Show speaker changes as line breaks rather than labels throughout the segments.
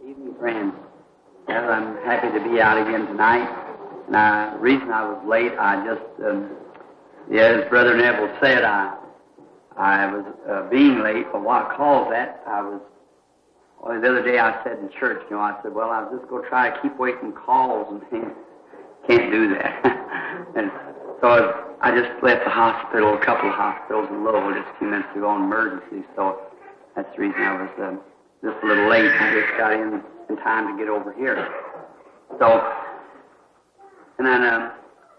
Evening, friends. Well, I'm happy to be out again tonight. Now, the reason I was late, as Brother Neville said, I was being late. But what I call that, the other day I said in church, I said, well, I'll just go try to keep away from calls, and can't do that. And so I just left the hospital, a couple of hospitals in Louisville just a few minutes ago on emergency. So that's the reason I was just a little late. I just got in time to get over here. So, and then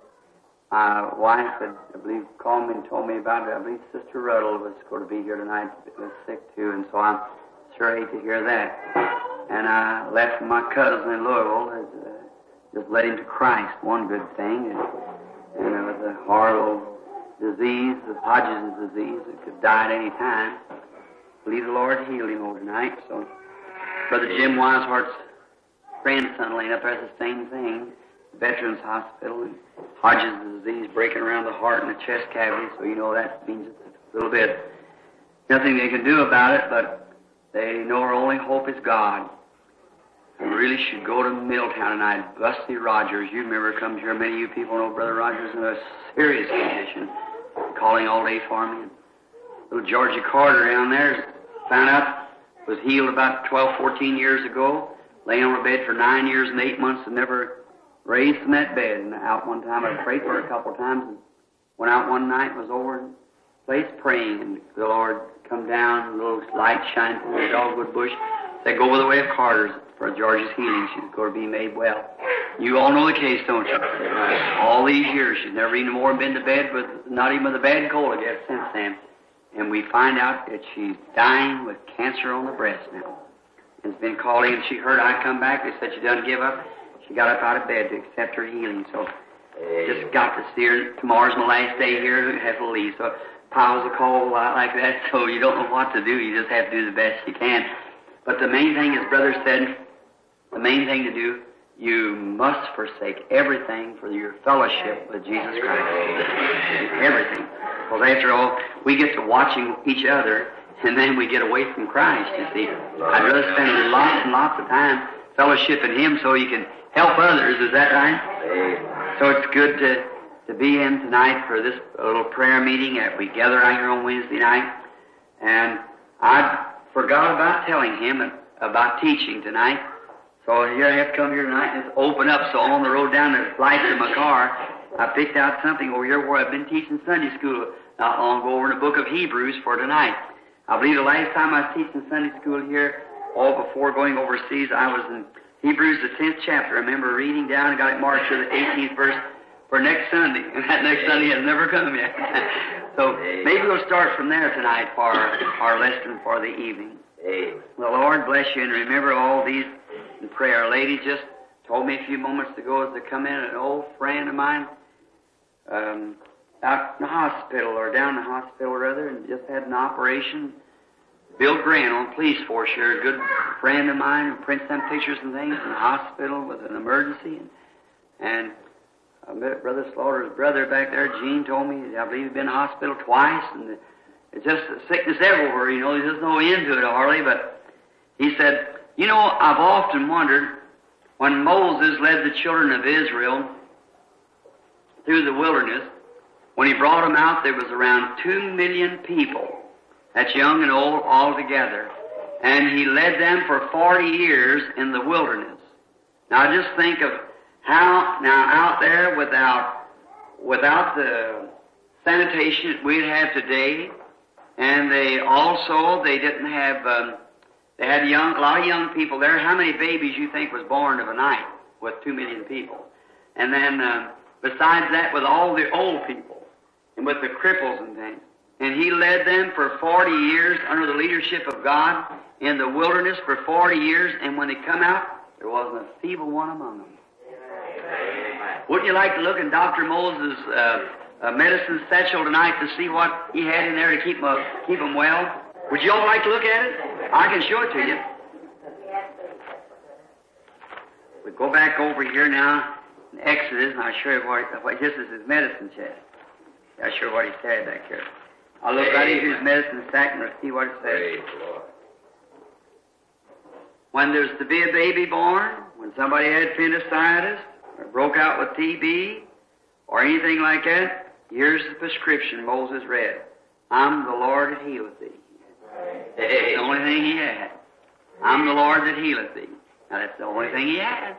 my wife had, I believe, called me and told me about it. I believe Sister Ruddle was going to be here tonight, was sick too, and so I sure hate to hear that. And I left my cousin in Louisville, just led him to Christ, one good thing. And it was a horrible disease, the Hodgkin's disease. It could die at any time. I believe the Lord healed him overnight. So Brother Jim Wisehart's grandson laying up there has the same thing. Veterans Hospital, and Hodgkin's disease breaking around the heart and the chest cavity, so that means a little bit. Nothing they can do about it, but they know our only hope is God. We really should go to Middletown tonight. Busty Rogers, you remember, comes here. Many of you people know Brother Rogers in a serious condition, calling all day for me. Little Georgie Carter down there found out was healed about 12, 14 years ago, laying on a bed for 9 years and 8 months and never raised from that bed. And out one time, I prayed for her a couple of times, and went out one night, was over in the place praying, and the Lord come down, a little light shined through the dogwood bush. Said, go over the way of Carter's for George's healing. She's going to be made well. You all know the case, don't you? All these years, she's never even more been to bed with, not even with a bad cold, I guess, since then. And we find out that she's dying with cancer on the breast now. And it's been calling, and she heard I'd come back. They said she doesn't give up. She got up out of bed to accept her healing. So just got to see her. Tomorrow's my last day here. I have to leave. So piles of call a lot like that, so you don't know what to do. You just have to do the best you can. But the main thing, as Brother said, the main thing to do, you must forsake everything for your fellowship with Jesus Christ. Everything. Because after all, we get to watching each other, and then we get away from Christ, you see. I'd rather spend lots and lots of time fellowshipping Him so you can help others. Is that right? So it's good to be in tonight for this little prayer meeting that we gather out here on Wednesday night. And I forgot about telling him about teaching tonight. So here I have to come here tonight and just open up. So on the road down the lights of my car, I picked out something over here where I've been teaching Sunday school not long ago over in the book of Hebrews for tonight. I believe the last time I was teaching Sunday school here, all before going overseas, I was in Hebrews, the 10th chapter. I remember reading down and got it marked to the 18th verse for next Sunday. And that next Sunday has never come yet. So maybe we'll start from there tonight for our lesson for the evening. The Lord bless you, and remember all these in prayer. A lady just told me a few moments ago as they come in, an old friend of mine out in the hospital, or down in the hospital rather, and just had an operation. Bill Grant on police force here, a good friend of mine who prints some pictures and things in the hospital with an emergency. And Brother Slaughter's brother back there, Gene, told me, I believe he'd been in the hospital twice, and it's just sickness everywhere, there's just no end to it hardly. But he said, I've often wondered, when Moses led the children of Israel through the wilderness, when he brought them out, there was around 2 million people. That's young and old all together. And he led them for 40 years in the wilderness. Now just think of how, now out there without the sanitation that we'd have today, and they didn't have, they had a lot of young people there. How many babies you think was born of a night with 2 million people? And then besides that, with all the old people and with the cripples and things. And he led them for 40 years under the leadership of God in the wilderness for 40 years, and when they come out, there wasn't a feeble one among them. Wouldn't you like to look in Dr. Moses' medicine satchel tonight to see what he had in there to keep them well? Would you all like to look at it? I can show it to you. We go back over here now in Exodus, and I'll show you what this is his medicine chest. I'll show you what he said back here. I'll look right into his medicine sack and I'll see what it says. when there's to be a baby born, when somebody had appendicitis, or broke out with TB, or anything like that, here's the prescription Moses read. I'm the Lord that healeth thee. That's the only thing he had. I'm the Lord that healeth thee. Now that's the only thing he had.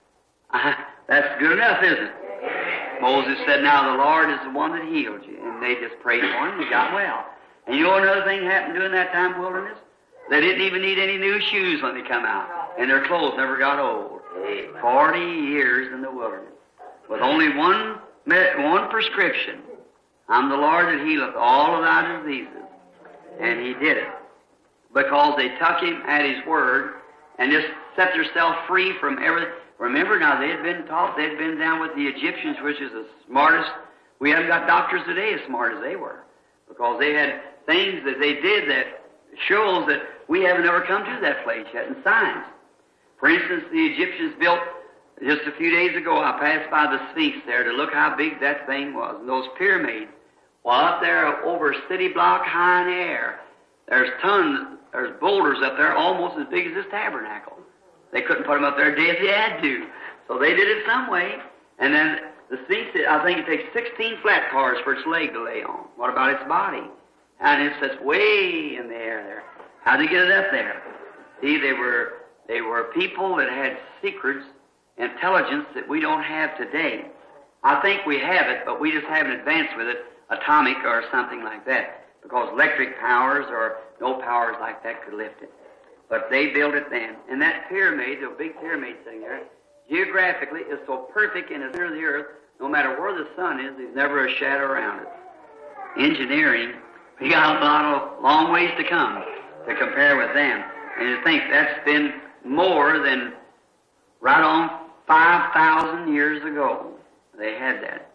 That's good enough, isn't it? Moses said, now the Lord is the one that healed you. And they just prayed for him and he got well. And you know another thing happened during that time wilderness? They didn't even need any new shoes when they come out. And their clothes never got old. 40 years in the wilderness. With only one prescription. I'm the Lord that healeth all of thy diseases. And he did it. Because they took him at his word and just set themselves free from everything. Remember now, they had been taught, they had been down with the Egyptians, which is the smartest. We haven't got doctors today as smart as they were. Because they had things that they did that shows that we haven't ever come to that place yet in science. For instance, the Egyptians built, just a few days ago, I passed by the Sphinx there to look how big that thing was. And those pyramids, well, up there over a city block high in the air, there's boulders up there almost as big as this tabernacle. They couldn't put them up there today if they had to. So they did it some way. And then the Sphinx, I think it takes 16 flat cars for its leg to lay on. What about its body? And it sits way in the air there. How'd they get it up there? See, they were people that had secrets, intelligence that we don't have today. I think we have it, but we just haven't advanced with it, atomic or something like that. Because electric powers or no powers like that could lift it. But they built it then. And that pyramid, the big pyramid thing there, geographically is so perfect in the center of the earth, no matter where the sun is, there's never a shadow around it. Engineering, we got a long ways to come to compare with them. And you think that's been more than right on 5,000 years ago. They had that.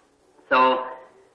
So,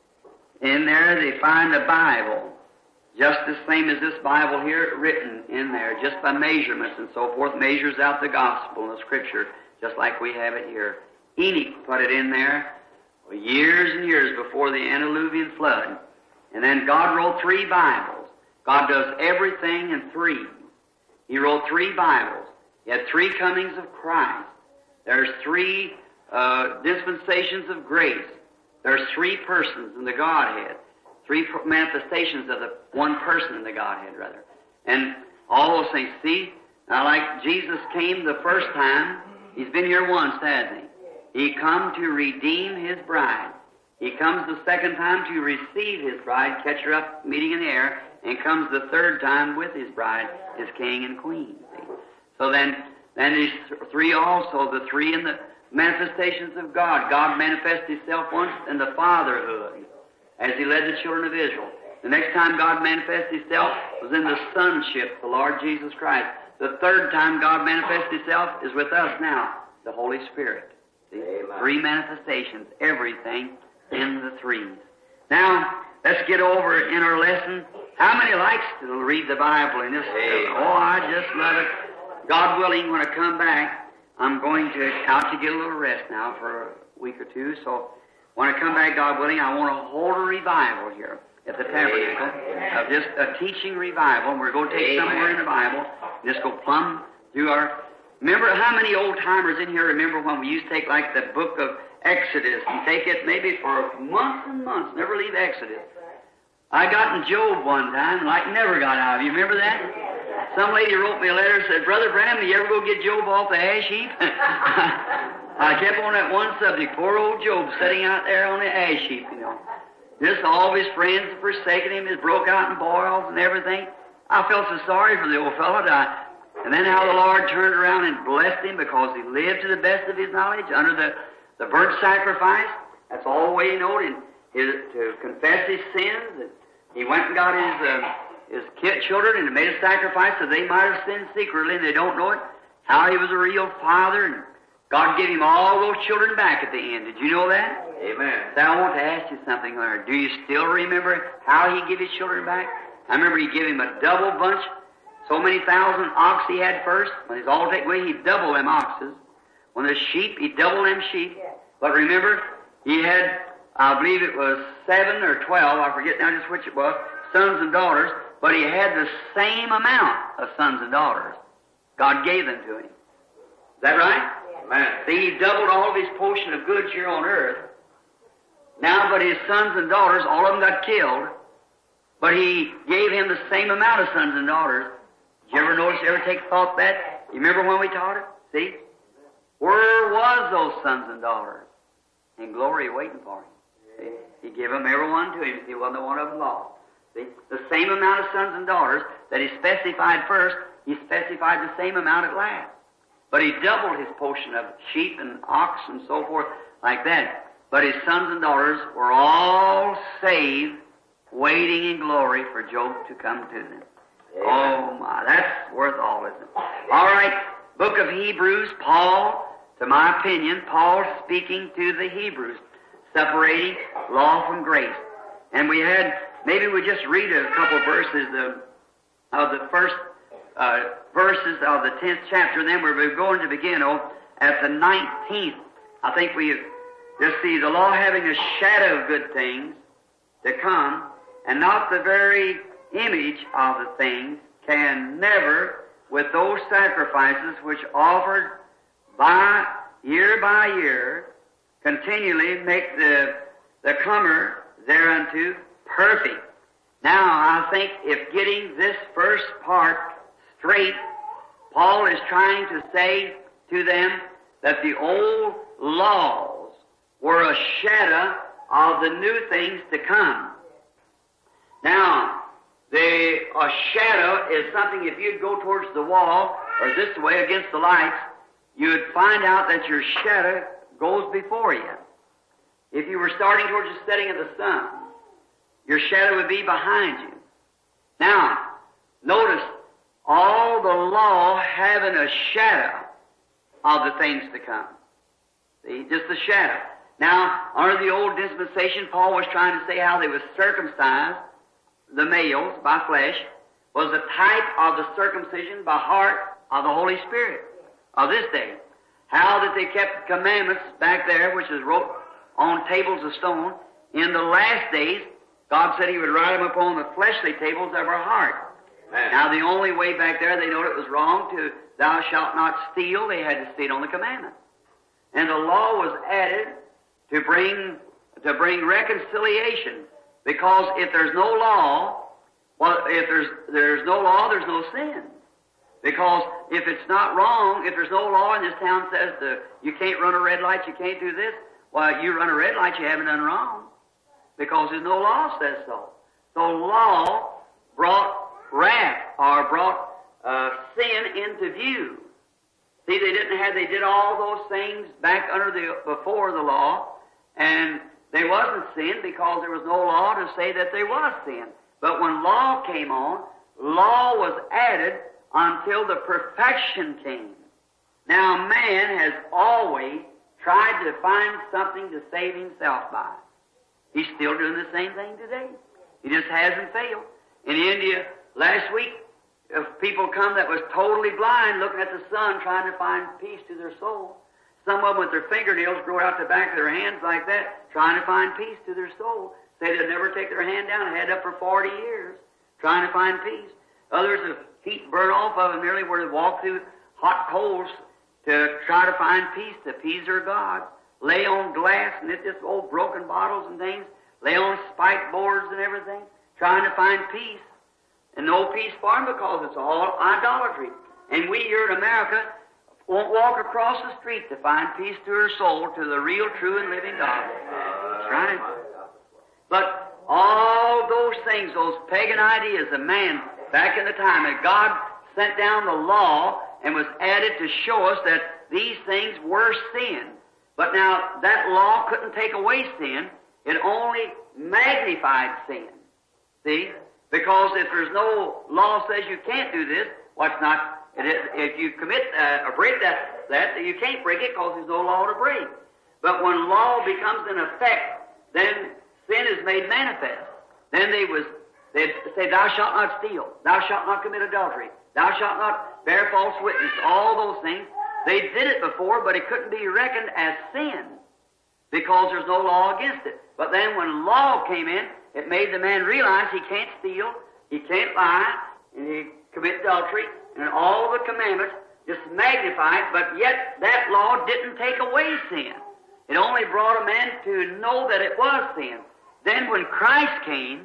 in there they find a Bible. Just the same as this Bible here, written in there, just by measurements and so forth, measures out the gospel and the scripture, just like we have it here. Enoch put it in there years and years before the antediluvian flood. And then God wrote 3 Bibles. God does everything in 3. He wrote 3 Bibles. He had 3 comings of Christ. There's 3 dispensations of grace. There's 3 persons in the Godhead. 3 manifestations of the one person in the Godhead, rather. And all those things. See, now like Jesus came the first time, he's been here once, hasn't he? He come to redeem his bride. He comes the second time to receive his bride, catch her up, meeting in the air, and comes the third time with his bride, his king and queen. See? So then these 3 also, the 3 in the manifestations of God. God manifests himself once in the fatherhood, as he led the children of Israel. The next time God manifested himself was in the sonship, the Lord Jesus Christ. The third time God manifested himself is with us now, the Holy Spirit. See? 3 manifestations, everything in the 3s. Now, let's get over in our lesson. How many likes to read the Bible in this? Oh, I just love it. God willing, when I come back, I'm going out to get a little rest now for a week or 2, so when I come back, God willing, I want to hold a revival here at the tabernacle, of just a teaching revival, and we're going to take somewhere in the Bible, and just go plumb through our... Remember how many old-timers in here remember when we used to take like the book of Exodus and take it maybe for months and months, never leave Exodus. I got in Job one time, like never got out of it. You remember that? Some lady wrote me a letter and said, Brother Branham, do you ever go get Job off the ash heap? I kept on that one subject, poor old Job sitting out there on the ash heap, you know. Just all of his friends have forsaken him, he's broke out in boils and everything. I felt so sorry for the old fellow. And then how the Lord turned around and blessed him because he lived to the best of his knowledge under the burnt sacrifice. That's all the way he knowed him, to confess his sins. And he went and got his children and made a sacrifice so they might have sinned secretly and they don't know it. How he was a real father, and God gave him all those children back at the end. Did you know that? Amen. So I want to ask you something, Leonard. Do you still remember how he gave his children back? I remember he gave him a double bunch, so many thousand ox he had first. When he's all taken away, he doubled them oxes. When the sheep, he doubled them sheep. But remember, he had, I believe it was 7 or 12, I forget now just which it was, sons and daughters, but he had the same amount of sons and daughters. God gave them to him. Is that right?
Amen.
See, he doubled all of his portion of goods here on earth. Now, but his sons and daughters, all of them got killed, but he gave him the same amount of sons and daughters. Did you ever notice, ever take thought that? You remember when we taught it? See? Where was those sons and daughters? In glory waiting for him. See? He gave them every one to him. He wasn't one of them lost. See? The same amount of sons and daughters that he specified first, he specified the same amount at last. But he doubled his portion of sheep and ox and so forth like that. But his sons and daughters were all saved, waiting in glory for Job to come to them. Oh my, that's worth all, isn't it? All right, book of Hebrews, Paul, to my opinion, Paul speaking to the Hebrews, separating law from grace. And we had, maybe we just read a couple verses of the first verses of the 10th chapter, and then we're going to begin at the 19th. I think we just see the law having a shadow of good things to come, and not the very image of the things, can never, with those sacrifices which offered by year, continually make the comer thereunto perfect. Now, I think if getting this first part straight, Paul is trying to say to them that the old laws were a shadow of the new things to come. Now, a shadow is something, if you'd go towards the wall, or this way against the lights, you'd find out that your shadow goes before you. If you were starting towards the setting of the sun, your shadow would be behind you. Now, notice, all the law having a shadow of the things to come. See, just a shadow. Now, under the old dispensation, Paul was trying to say how they were circumcised, the males, by flesh, was a type of the circumcision by heart of the Holy Spirit of this day. How that they kept the commandments back there, which is wrote on tables of stone. In the last days, God said He would write them upon the fleshly tables of our heart. Amen. Now, the only way back there they knew it was wrong to, thou shalt not steal, they had to see it on the commandment. And the law was added to bring reconciliation. Because if there's no law, well, if there's no law, there's no sin. Because if it's not wrong, if there's no law and this town says you can't run a red light, you can't do this, well, you run a red light, you haven't done wrong. Because there's no law says so. So law brought wrath, or brought sin into view. See, they did all those things back before the law, and there wasn't sin because there was no law to say that there was sin. But when law came on, law was added until the perfection came. Now, man has always tried to find something to save himself by. He's still doing the same thing today. He just hasn't failed. In India, last week, people come that was totally blind, looking at the sun, trying to find peace to their soul. Some of them with their fingernails grow out the back of their hands like that, trying to find peace to their soul. Say they'd never take their hand down and had up for 40 years, trying to find peace. Others have heat burn off of them nearly where they walk through hot coals to try to find peace, to appease their God. Lay on glass and just old broken bottles and things. Lay on spike boards and everything, trying to find peace. And no peace for them because it's all idolatry. And we here in America won't walk across the street to find peace to her soul, to the real, true, and living God. That's right. But all those things, those pagan ideas of man back in the time that God sent down the law and was added to show us that these things were sin. But now, that law couldn't take away sin. It only magnified sin. See? Because if there's no law says you can't do this, well, it's not. If you commit or break that you can't break it because there's no law to break. But when law becomes in effect, then sin is made manifest. Then they'd say, thou shalt not steal, thou shalt not commit adultery, thou shalt not bear false witness, all those things. They did it before, but it couldn't be reckoned as sin because there's no law against it. But then when law came in, it made the man realize he can't steal, he can't lie, and he commit adultery, and all the commandments just magnified, but yet that law didn't take away sin. It only brought a man to know that it was sin. Then when Christ came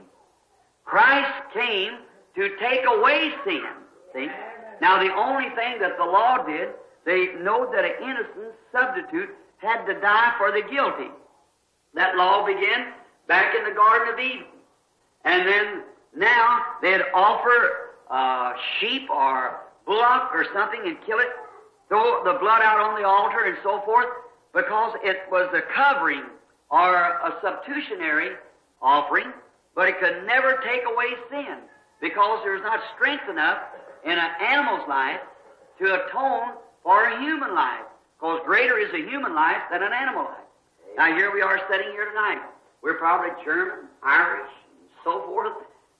to take away sin. See? Now the only thing that the law did, they know that an innocent substitute had to die for the guilty. That law began back in the Garden of Eden. And then now they'd offer sheep or bullock or something and kill it, throw the blood out on the altar and so forth, because it was a covering or a substitutionary offering, but it could never take away sin, because there's not strength enough in an animal's life to atone for a human life, because greater is a human life than an animal life. Now here we are sitting here tonight. We're probably German, Irish, and so forth.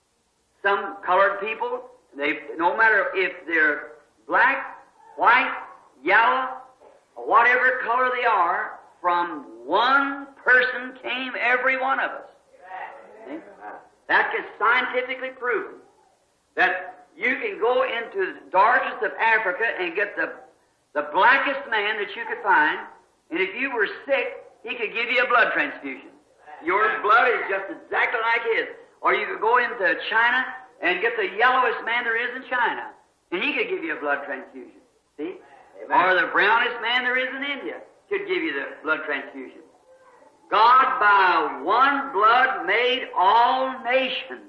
Some colored people, no matter if they're black, white, yellow, or whatever color they are, from one person came every one of us. See? That is scientifically proven. That you can go into the darkest of Africa and get the blackest man that you could find, and if you were sick, he could give you a blood transfusion. Your blood is just exactly like his. Or you could go into China and get the yellowest man there is in China, and he could give you a blood transfusion. See? Amen. Or the brownest man there is in India could give you the blood transfusion. God by one blood made all nations,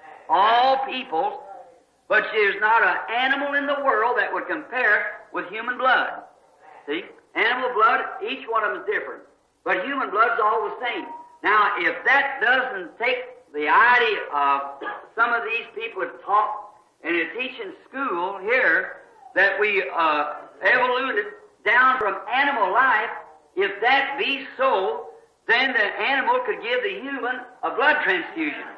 all peoples, but there's not an animal in the world that would compare with human blood. See? Animal blood, each one of them is different, but human blood's all the same. Now, if that doesn't take the idea of some of these people have taught and they teach in school here that we evoluted down from animal life, if that be so, then the animal could give the human a blood transfusion.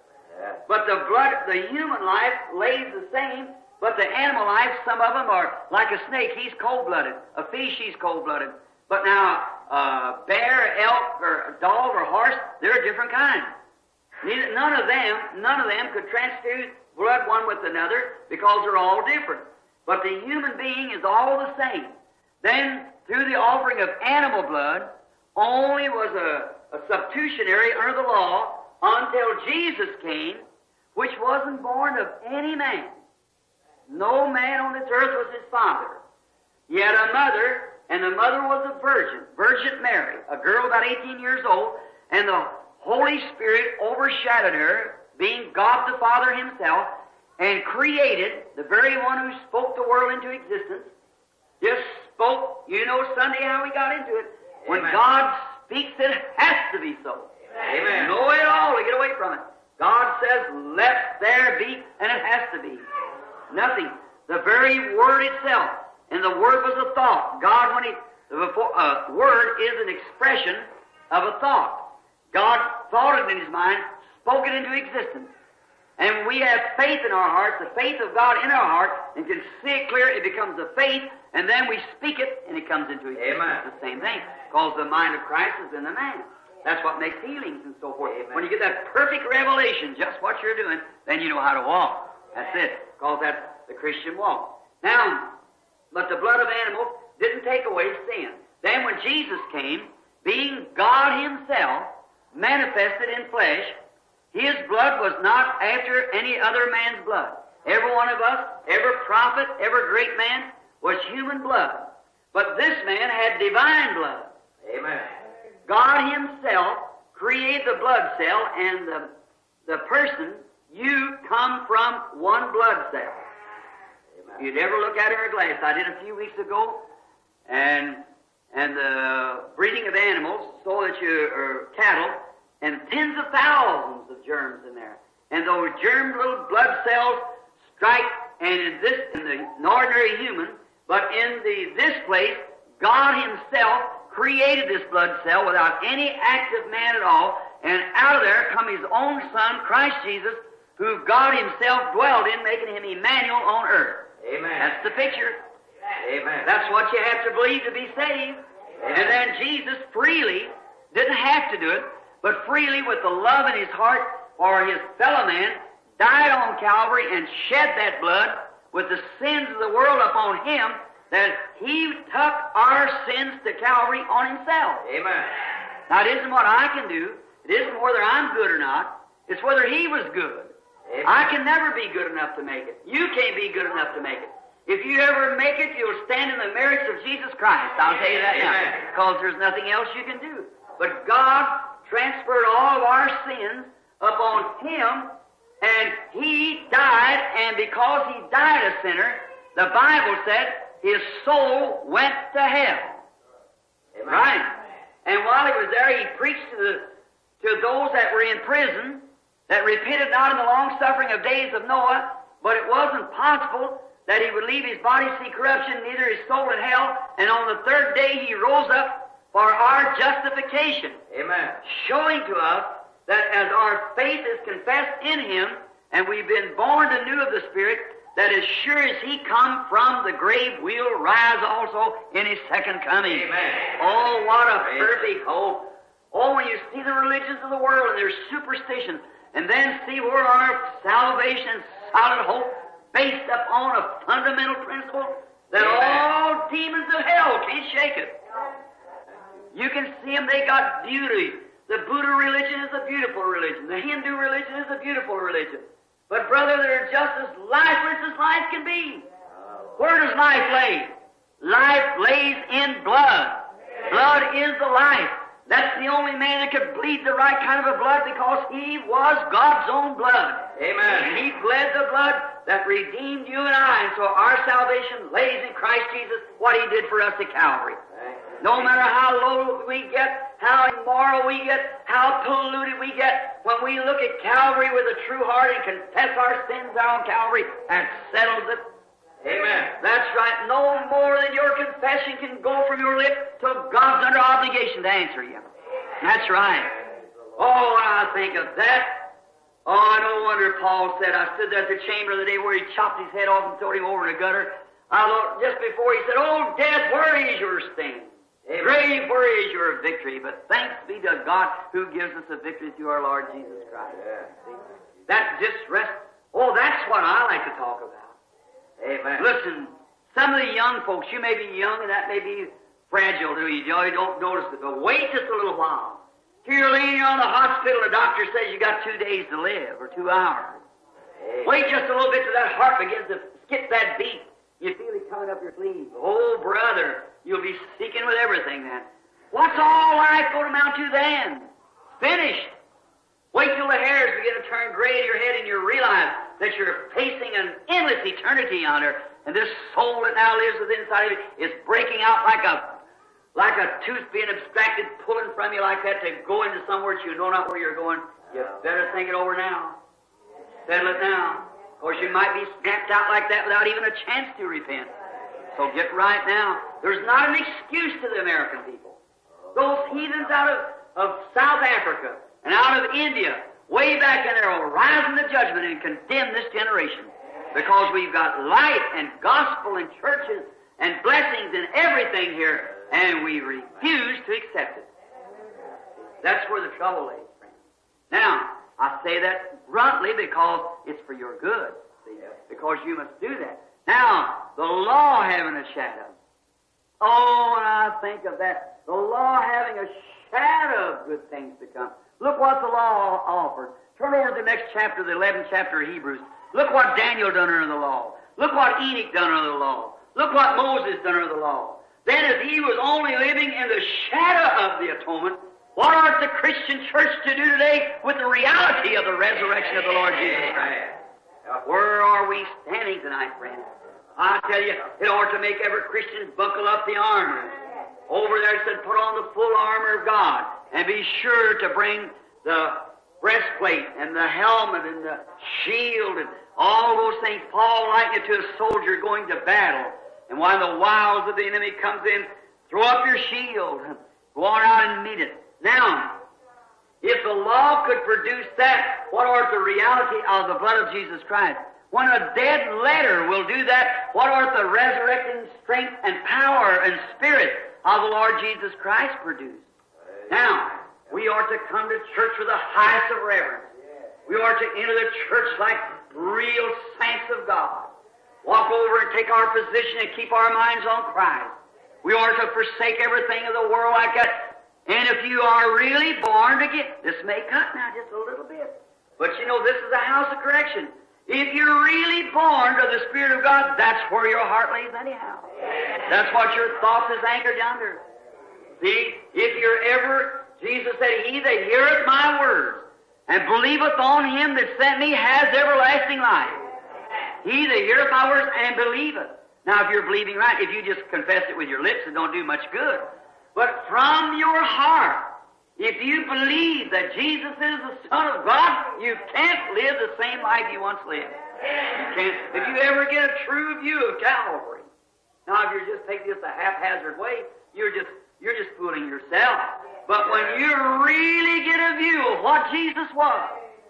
But the human life lays the same, but the animal life, some of them are like a snake, he's cold-blooded. A fish, he's cold-blooded. But now, bear, elk, or dog, or horse, they're a different kind. None of them could transfuse blood one with another because they're all different. But the human being is all the same. Then, through the offering of animal blood, only was a substitutionary under the law until Jesus came, which wasn't born of any man. No man on this earth was his father. He had a mother, and the mother was a virgin, Virgin Mary, a girl about 18 years old, and the Holy Spirit overshadowed her, being God the Father himself, and created the very one who spoke the world into existence. Just spoke, you know Sunday how we got into it. When Amen. God speaks, it has to be so. Amen. Know it all to get away from it. God says, let there be, and it has to be. Nothing. The very Word itself. And the Word was a thought. God, Word is an expression of a thought. God thought it in His mind, spoke it into existence. And we have faith in our hearts, the faith of God in our heart, and can see it clear, it becomes a faith, and then we speak it, and it comes into existence. Amen. It's the same thing. Because the mind of Christ is in the man. That's what makes healings and so forth. Amen. When you get that perfect revelation, just what you're doing, then you know how to walk. That's it. Because that's the Christian walk. Now, but the blood of animals didn't take away sin. Then when Jesus came, being God himself, manifested in flesh, his blood was not after any other man's blood. Every one of us, every prophet, every great man was human blood. But this man had divine blood. Amen. God himself created the blood cell, and the person, you come from one blood cell. Amen. You'd ever look at it in a glass. I did a few weeks ago, and the breeding of animals, so that or cattle, and tens of thousands of germs in there. And those germ little blood cells strike, and in the ordinary human, but in this place, God himself created this blood cell without any active man at all, and out of there come his own Son, Christ Jesus, who God himself dwelled in, making him Emmanuel on earth. Amen. That's the picture. Amen. That's what you have to believe to be saved. Amen. And then Jesus freely, didn't have to do it, but freely with the love in his heart for his fellow man, died on Calvary and shed that blood with the sins of the world upon him, that He took our sins to Calvary on Himself.
Amen.
Now, it isn't what I can do. It isn't whether I'm good or not. It's whether He was good.
Amen.
I can never be good enough to make it. You can't be good enough to make it. If you ever make it, you'll stand in the merits of Jesus Christ. I'll tell you that now. Because there's nothing else you can do. But God transferred all of our sins upon Him, and He died, and because He died a sinner, the Bible said His soul went to hell.
Amen.
Right? And while He was there, He preached to those that were in prison, that repented not in the long suffering of days of Noah, but it wasn't possible that He would leave His body see corruption, neither His soul in hell, and on the third day He rose up for our justification.
Amen.
Showing to us that as our faith is confessed in Him, and we've been born anew of the Spirit, that as sure as He come from the grave, we'll rise also in His second coming.
Amen.
Oh, what a
Amen.
perfect hope. Oh, when you see the religions of the world and their superstition, and then see where our salvation and solid hope based upon a fundamental principle that all demons of hell can't shake it. You can see them, they got beauty. The Buddha religion is a beautiful religion. The Hindu religion is a beautiful religion. But brother, they're just as lifeless as life can be. Where does life lay? Life lays in blood. Blood is the life. That's the only man that could bleed the right kind of a blood because He was God's own blood.
Amen.
And He bled the blood that redeemed you and I. And so our salvation lays in Christ Jesus, what He did for us at Calvary. No matter how low we get, how immoral we get, how polluted we get, when we look at Calvary with a true heart and confess our sins on Calvary, that settles it.
Amen.
That's right. No more than your confession can go from your lips till God's under obligation to answer you. That's right. Oh, when I think of that, oh, no wonder Paul said, I stood there at the chamber the day where he chopped his head off and threw him over in a gutter. I looked just before he said, oh, death, where is your sting? Grave, where is your victory? But thanks be to God who gives us a victory through our Lord Jesus Christ. That distress, oh, that's what I like to talk about.
Amen.
Listen, some of the young folks, you may be young and that may be fragile to you. You don't notice it, but wait just a little while. Till you're laying on the hospital, the doctor says you got 2 days to live, or 2 hours.
Amen.
Wait just a little bit till that heart begins to skip that beat. You feel it coming up your sleeve. Oh, brother, you'll be seeking with everything then. What's all life going to amount to then? Finished. Wait till the hairs begin to turn gray in your head and you realize that you're facing an endless eternity yonder, and this soul that now lives within inside of you is breaking out like a tooth being abstracted, pulling from you like that to go into somewhere that you know not where you're going. You better think it over now. Settle it now. Of course, you might be snapped out like that without even a chance to repent. So get right now. There's not an excuse to the American people. Those heathens out of South Africa and out of India, way back in there, will rise in the judgment and condemn this generation. Because we've got light and gospel and churches and blessings and everything here, and we refuse to accept it. That's where the trouble lays, friends. Now, I say that bluntly because it's for your good. See? Because you must do that. Now, the law having a shadow. Oh, when I think of that, the law having a shadow of good things to come. Look what the law offered. Turn over to the next chapter, the 11th chapter of Hebrews. Look what Daniel done under the law. Look what Enoch done under the law. Look what Moses done under the law. Then as he was only living in the shadow of the atonement, what ought the Christian church to do today with the reality of the resurrection of the Lord Jesus Christ? Where are we standing tonight, friends? I tell you, it ought to make every Christian buckle up the armor. Over there it said, put on the full armor of God, and be sure to bring the breastplate and the helmet and the shield and all those things. Paul likened it to a soldier going to battle. And when the wiles of the enemy comes in, throw up your shield, go on out and meet it. Now, if the law could produce that, what are the reality of the blood of Jesus Christ? When a dead letter will do that, what are the resurrecting strength and power and spirit of the Lord Jesus Christ produce? Now, we are to come to church with the highest of reverence. We are to enter the church like real saints of God. walk over and take our position and keep our minds on Christ. We are to forsake everything of the world like that. And if you are really born again, this may cut now just a little bit, but you know this is a house of correction. If you're really born to the Spirit of God, that's where your heart lays anyhow. That's what your thoughts is anchored under. See, if you're ever, Jesus said, he that heareth my words and believeth on him that sent me has everlasting life. He that heareth my words and believeth. Now, if you're believing right, if you just confess it with your lips, it don't do much good. But from your heart, if you believe that Jesus is the Son of God, you can't live the same life you once lived. You can't. If you ever get a true view of Calvary, now if you're just taking this a haphazard way, you're just fooling yourself. But when you really get a view of what Jesus was,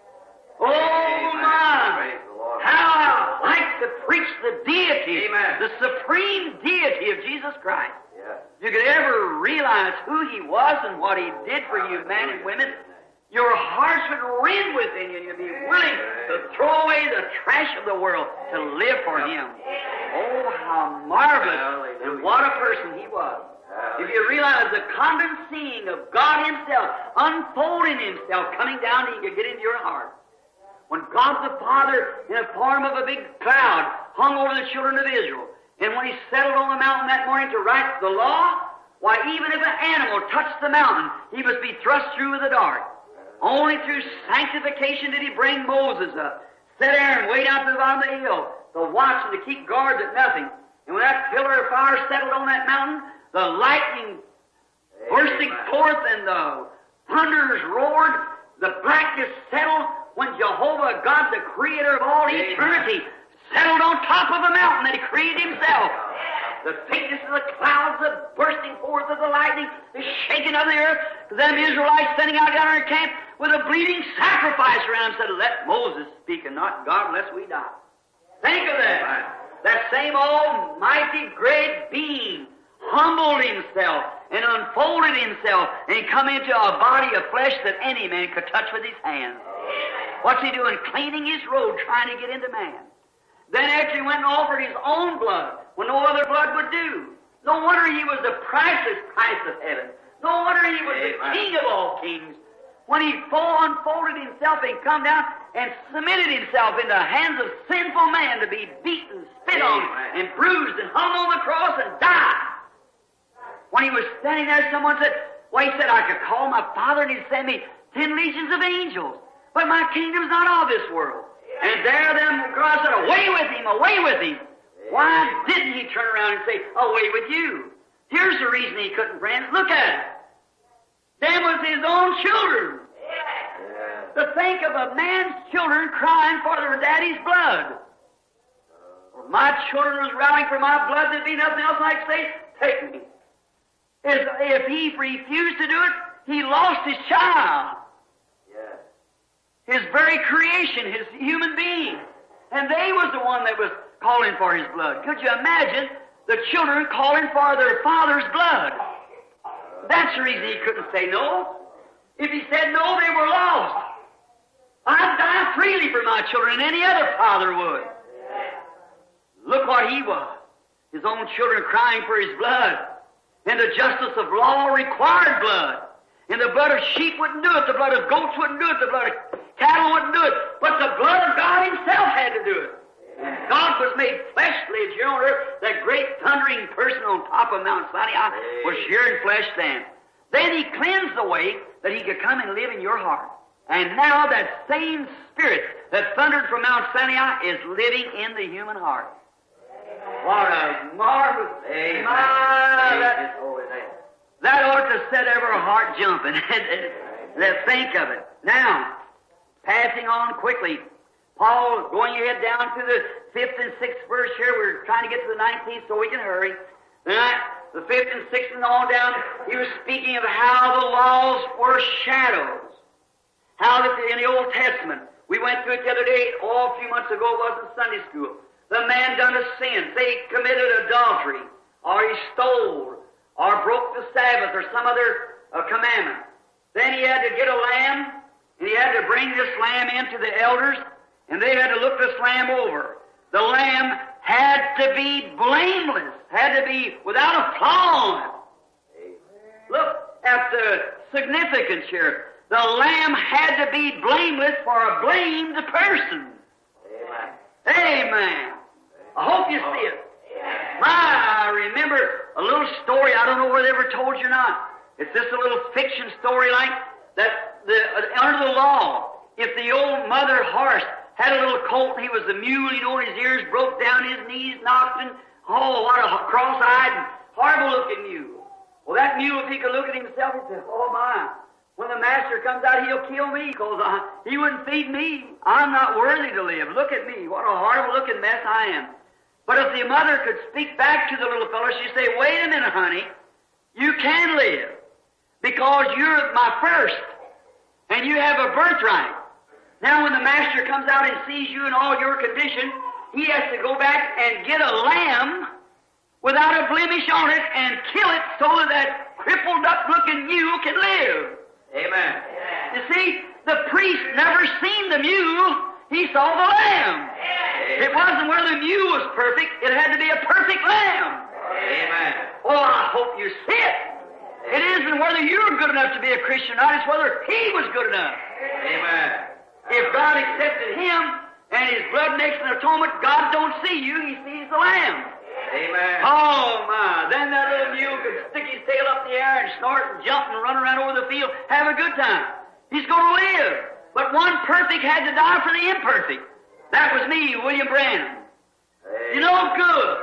oh my, how I like to preach the deity, the supreme deity of Jesus Christ. If you could ever realize who he was and what he did for you, men and women, your hearts would rend within you and you'd be willing to throw away the trash of the world to live for him. Oh, how marvelous and what a person he was. If you realize the condensing of God himself, unfolding himself, coming down, he could get into your heart. When God the Father, in the form of a big cloud, hung over the children of Israel, and when he settled on the mountain that morning to write the law, why, even if an animal touched the mountain, he must be thrust through with the dart. Only through sanctification did he bring Moses up, set Aaron way down to the bottom of the hill, to watch and to keep guard that nothing. And when that pillar of fire settled on that mountain, the lightning bursting forth and the thunders roared, the blackness settled when Jehovah God, the creator of all eternity, settled on top of the mountain that he created himself. The thickness of the clouds, the bursting forth of the lightning, the shaking of the earth, them Israelites sending out down their camp with a bleeding sacrifice around them, said, let Moses speak and not God, lest we die. Think of that. That same almighty great being humbled himself and unfolded himself and come into a body of flesh that any man could touch with his hands. What's he doing? Cleaning his road, trying to get into man. Then after he went and offered his own blood, when no other blood would do. No wonder he was the priceless price of heaven. No wonder he was the King of all kings. When he unfolded himself and come down and submitted himself into the hands of sinful man to be beaten, spit on, and bruised, and hung on the cross and died. When he was standing there, someone said, well, he said, I could call my Father and he'd send me 10 legions of angels. But my kingdom's not of this world. And there them God said, away with him, away with him. Why didn't he turn around and say, away with you? Here's the reason he couldn't, friends. Look at it. Them was his own children. To think of a man's children crying for their daddy's blood. If my children was rowing for my blood, there'd be nothing else I'd say, take me. If he refused to do it, he lost his child. His very creation, his human being. And they was the one that was calling for his blood. Could you imagine the children calling for their father's blood? That's the reason he couldn't say no. If he said no, they were lost. I'd die freely for my children, any other father would. Look what he was. His own children crying for his blood. And the justice of law required blood. And the blood of sheep wouldn't do it. The blood of goats wouldn't do it. The blood of cattle wouldn't do it. But the blood of God himself had to do it. And God was made fleshly here on earth. That great thundering person on top of Mount Sinai was here in flesh then. Then he cleansed the way that he could come and live in your heart. And now that same Spirit that thundered from Mount Sinai is living in the human heart. What a marvelous... That ought to set every heart jumping. Think of it. Now, passing on quickly, Paul, going ahead down to the 5th and 6th verse here. We're trying to get to the 19th so we can hurry. The 5th and 6th and on down, he was speaking of how the laws were shadows. How that in the Old Testament, we went through it the other day, a few months ago, it was in Sunday school. The man done a sin, say he committed adultery, or he stole, or broke the Sabbath, or some other commandment. Then he had to get a lamb, and he had to bring this lamb in to the elders, and they had to look this lamb over. The lamb had to be blameless, had to be without a flaw. Look at the significance here. The lamb had to be blameless for a blamed person.
Amen.
Amen. I hope you see it. I remember a little story. I don't know whether they ever told you or not. It's just a little fiction story like that. Under the law, if the old mother horse had a little colt and he was a mule, you know, and his ears broke down, his knees knocked, and oh, what a cross-eyed and horrible-looking mule. Well, that mule, if he could look at himself, he'd say, oh, my. When the master comes out, he'll kill me because he wouldn't feed me. I'm not worthy to live. Look at me. What a horrible-looking mess I am. But if the mother could speak back to the little fellow, she'd say, wait a minute, honey. You can live because you're my first, and you have a birthright. Now, when the master comes out and sees you in all your condition, he has to go back and get a lamb without a blemish on it and kill it so that crippled-up-looking mule can live.
Amen.
You see, the priest never seen the mule. He saw the lamb. It wasn't where the mule was perfect. It had to be a perfect lamb.
Amen.
Oh, I hope you see it. It isn't whether you're good enough to be a Christian or not. It's whether he was good enough.
Amen.
If God accepted him and his blood makes an atonement, God don't see you. He sees the lamb.
Amen.
Oh, my. Then that little mule could stick his tail up in the air and snort and jump and run around over the field, have a good time. He's going to live. But one perfect had to die for the imperfect. That was me, William Branham. You know, good.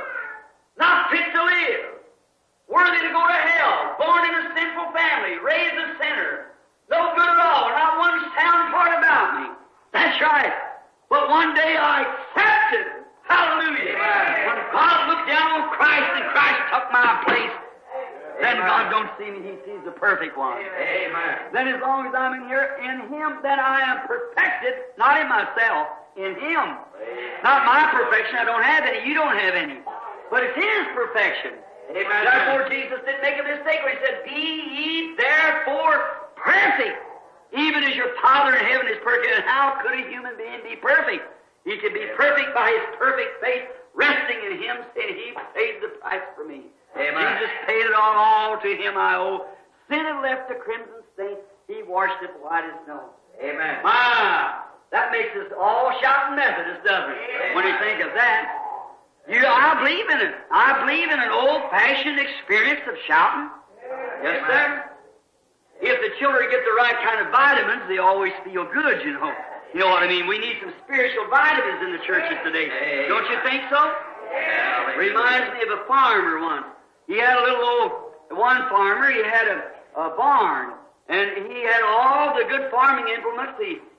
Not fit to live. Worthy to go to hell. Born in a sinful family. Raised a sinner. No good at all. Not one sound part about me. That's right. But one day I accepted. Hallelujah.
Amen.
When God looked down on Christ and Christ took my place, then
Amen.
God don't see me. He sees the perfect one.
Amen.
Then as long as I'm in here, in Him, then I am perfected, not in myself, in Him. Not my perfection. I don't have any. You don't have any. But it's His perfection.
Amen.
Therefore, Jesus didn't make a mistake when He said, be ye therefore perfect, even as your Father in heaven is perfect. And how could a human being be perfect? He can be perfect by His perfect faith, resting in Him, saying He paid the price for me.
Amen.
Jesus paid it all to Him I owe. Sin had left a crimson stain. He washed it white as snow.
Amen.
That makes us all shouting Methodists, doesn't it? When you think of that. I believe in it. I believe in an old-fashioned experience of shouting. Yes, sir. If the children get the right kind of vitamins, they always feel good, you know. You know what I mean? We need some spiritual vitamins in the churches today. Don't you think so? Reminds me of a farmer once. He had a little one farmer, he had a barn, and he had all the good farming implements.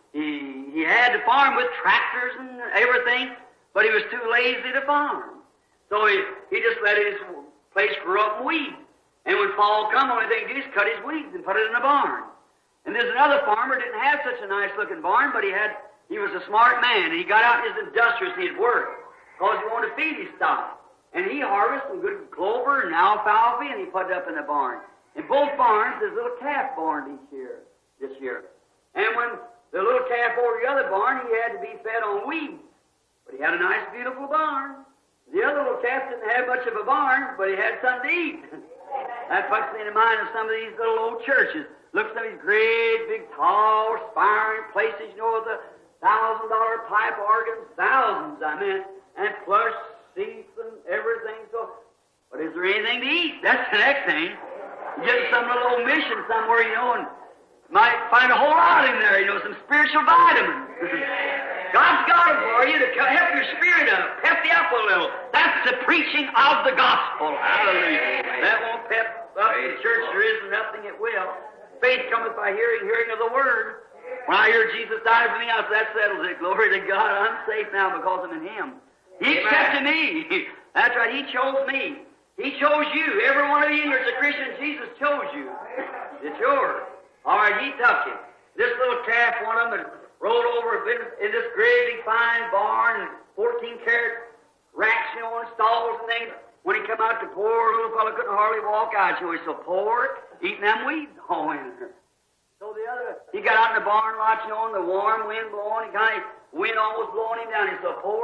He had to farm with tractors and everything, but he was too lazy to farm. So he just let his place grow up in weeds. And when fall come, the only thing he did is cut his weeds and put it in a barn. And there's another farmer didn't have such a nice-looking barn, but he was a smart man, and he got out in his industrious and he'd work because he wanted to feed his stock. And he harvested some good clover and alfalfa, and he put it up in the barn. In both barns, there's a little calf born this year. And when the little calf over the other barn, he had to be fed on weeds. But he had a nice, beautiful barn. The other little calf didn't have much of a barn, but he had something to eat. That puts me in mind of some of these little old churches. Look at some of these great, big, tall, spiring places, you know, with the $1,000 pipe organs, thousands, I mean, and plush seats and everything. So, but is there anything to eat? That's the next thing. You get some little old mission somewhere, you know, and might find a whole lot in there, you know, some spiritual vitamins. God's got them for you to help your spirit up, pep you up a little. That's the preaching of the gospel. Hallelujah. That won't pep up the church. There isn't nothing it will. Faith cometh by hearing, hearing of the Word. When I hear Jesus died for me, I said, that settles it. Glory to God. I'm safe now because I'm in Him. He accepted me. That's right. He chose me. He chose you. Every one of you here is a Christian. Jesus chose you. It's yours. All right, He took you. This little calf, one of them, had rolled over in this great big fine barn, and 14-carat racks, you know, and stalls and things. When he come out, the poor little fellow couldn't hardly walk out. He was so poor, eating them weeds all in there. So he got out in the barn lot, you know, and the warm wind blowing, wind almost blowing him down. He's so poor.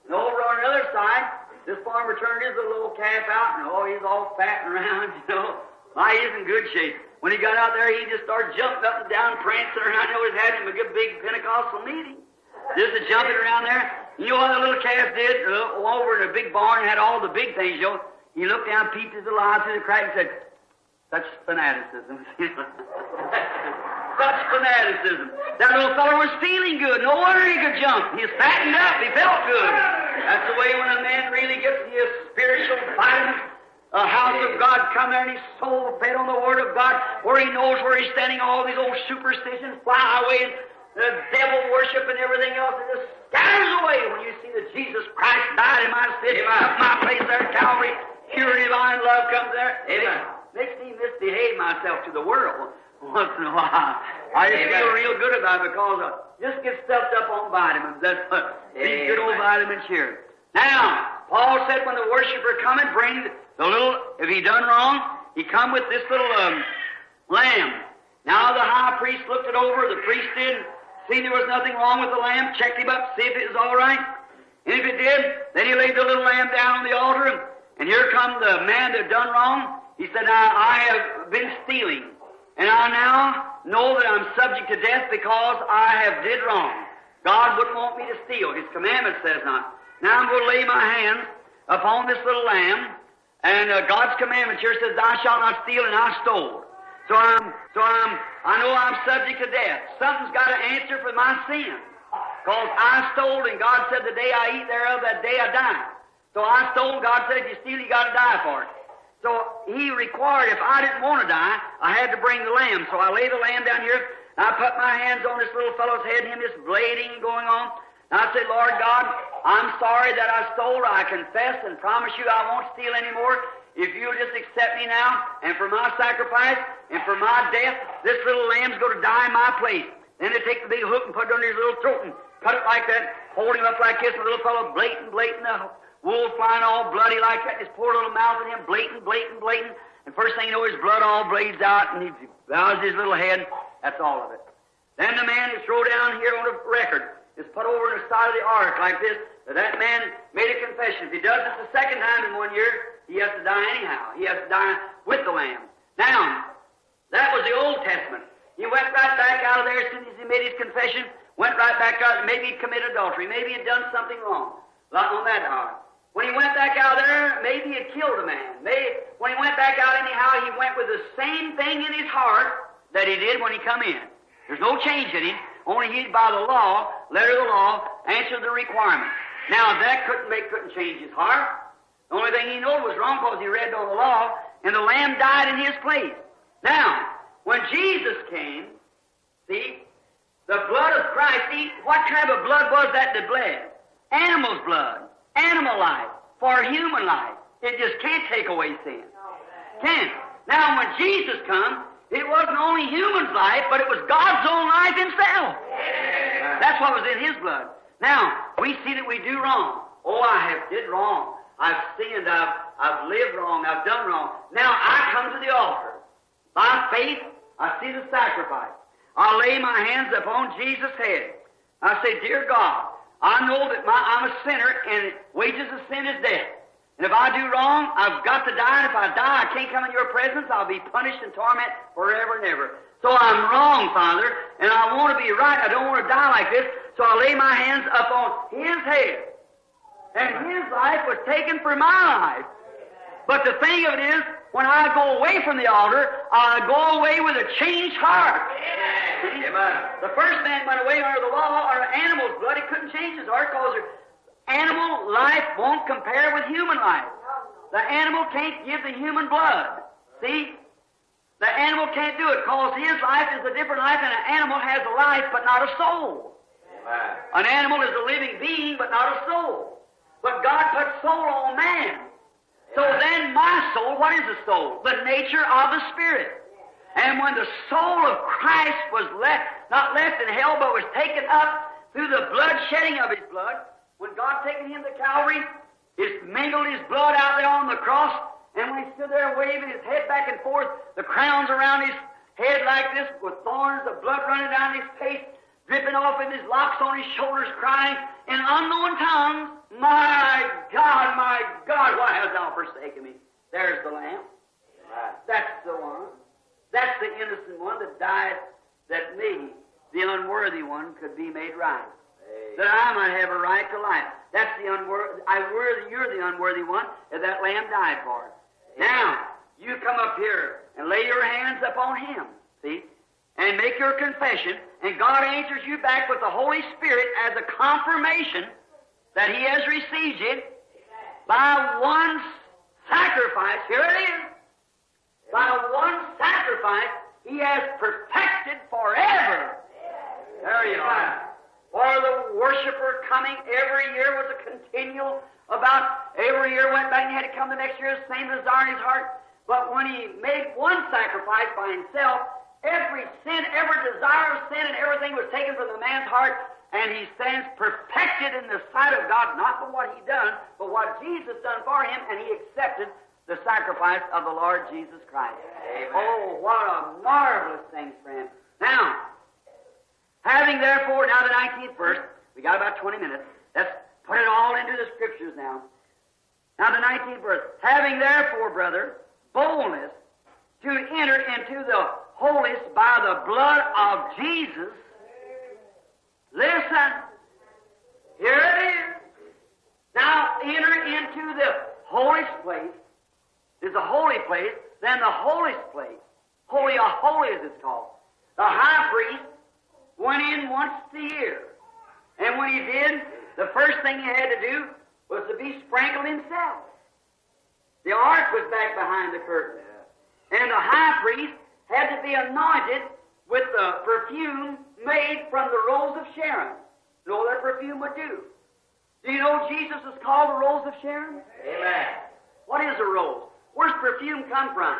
And over on the other side, this farmer turned his little old calf out, and he's all fat and round, Why, he's in good shape. When he got out there, he just started jumping up and down, prancing around. He was having a good big Pentecostal meeting. Just jumping around there. You know what the little calf did? Over in a big barn, had all the big things, He looked down, peeped his little eye through the crack, and said, "Such fanaticism." Such fanaticism. That little fellow was feeling good. No wonder he could jump. He was fattened up. He felt good. That's the way when a man really gets his spiritual vitamins. A house of God come there and his soul fed on the Word of God, where he knows where he's standing. All these old superstitions fly away, and the devil worship and everything else, it just scatters away when you see that Jesus Christ died in my city, took my place there at Calvary. Pure divine love comes there. Makes me misbehave myself to the world once in a while. I just feel real good about it because I just get stuffed up on vitamins. That's what these good old vitamins here. Now, Paul said when the worshiper come and bring the little, if he done wrong, he come with this little lamb. Now the high priest looked it over, the priest did, see there was nothing wrong with the lamb, checked him up, see if it was all right. And if it did, then he laid the little lamb down on the altar, and here come the man that done wrong. He said, "Now, I have been stealing, and I now know that I'm subject to death because I have did wrong. God wouldn't want me to steal. His commandment says not. Now I'm going to lay my hands upon this little lamb, and God's commandment here says, Thou shalt not steal, and I stole. I know I'm subject to death. Something's got to answer for my sin. Because I stole, and God said, the day I eat thereof, that day I die. So I stole, God said, if you steal, you got to die for it. So He required, if I didn't want to die, I had to bring the lamb. So I lay the lamb down here, and I put my hands on this little fellow's head, and him just bleeding going on. And I said, Lord God, I'm sorry that I stole. I confess and promise you I won't steal anymore. If you'll just accept me now, and for my sacrifice, and for my death, this little lamb's going to die in my place. Then they take the big hook and put it under his little throat and cut it like that, hold him up like this, and the little fellow blatant, the wool flying all bloody like that, his poor little mouth at him, blatant. And first thing you know, his blood all bleeds out, and he bows his little head. That's all of it. Then the man is thrown down here on a record. Is put over on the side of the ark like this. That man made a confession. If he does this the second time in 1 year, he has to die anyhow. He has to die with the lamb. Now, that was the Old Testament. He went right back out of there as soon as he made his confession, went right back out. Maybe he committed adultery. Maybe he had done something wrong on that hour. When he went back out there, maybe he had killed a man. When he went back out anyhow, he went with the same thing in his heart that he did when he come in. There's no change in him. Only he, by the law, letter of the law, answered the requirement. Now, that couldn't change his heart. The only thing he knew was wrong because he read on the law, and the lamb died in his place. Now, when Jesus came, see, the blood of Christ, see, what kind of blood was that bled? Animal's blood, animal life, for human life. It just can't take away sin. Can't. Now, when Jesus come, it wasn't only human's life, but it was God's own life Himself. That's what was in His blood. Now, we see that we do wrong. Oh, I have did wrong. I've sinned. I've lived wrong. I've done wrong. Now, I come to the altar. By faith, I see the sacrifice. I lay my hands upon Jesus' head. I say, Dear God, I know that I'm a sinner, and wages of sin is death. And if I do wrong, I've got to die, and if I die, I can't come in your presence. I'll be punished and tormented forever and ever. So I'm wrong, Father, and I want to be right. I don't want to die like this. So I lay my hands upon His head. And His life was taken for my life. But the thing of it is, when I go away from the altar, I go away with a changed heart. Amen. The first man went away under the law, under animal's blood. He couldn't change his heart because animal life won't compare with human life. The animal can't give the human blood. See? The animal can't do it because his life is a different life, and an animal has a life but not a soul. An animal is a living being but not a soul. But God put soul on man. So then my soul, what is the soul? The nature of the Spirit. And when the soul of Christ was not left in hell, but was taken up through the blood shedding of His blood, when God taken Him to Calvary, He mingled His blood out there on the cross, and when He stood there waving His head back and forth, the crowns around His head like this, with thorns, the blood running down His face, dripping off in His locks on His shoulders, crying in unknown tongues, my God, why hast thou forsaken me? There's the Lamb. That's the one. That's the innocent one that died that me, the unworthy one, could be made right. That I might have a right to life. That's the unworthy. You're the unworthy one that that Lamb died for. Now, you come up here and lay your hands upon Him, see, and make your confession, and God answers you back with the Holy Spirit as a confirmation that He has received you by one sacrifice. Here it is. By one sacrifice, He has perfected forever. There you are. For the worshiper coming every year was a continual about every year went back and he had to come the next year, the same desire in his heart. But when he made one sacrifice by himself, every sin, every desire of sin and everything was taken from the man's heart, and he stands perfected in the sight of God, not for what he done, but what Jesus done for him, and he accepted the sacrifice of the Lord Jesus Christ. Amen. Oh, what a marvelous thing, friend. Now, having therefore, now the 19th verse, we got about 20 minutes. Let's put it all into the Scriptures now. Now the 19th verse. Having therefore, brother, boldness to enter into the holiest by the blood of Jesus. Listen. Here it is. Now enter into the holiest place. There's a holy place, then the holiest place. Holy of holies it's called. The high priest went in once a year. And when he did, the first thing he had to do was to be sprinkled himself. The ark was back behind the curtain. And the high priest had to be anointed with the perfume made from the rose of Sharon. You know what that perfume would do? Do you know Jesus is called the rose of Sharon? Amen. What is a rose? Where's perfume come from?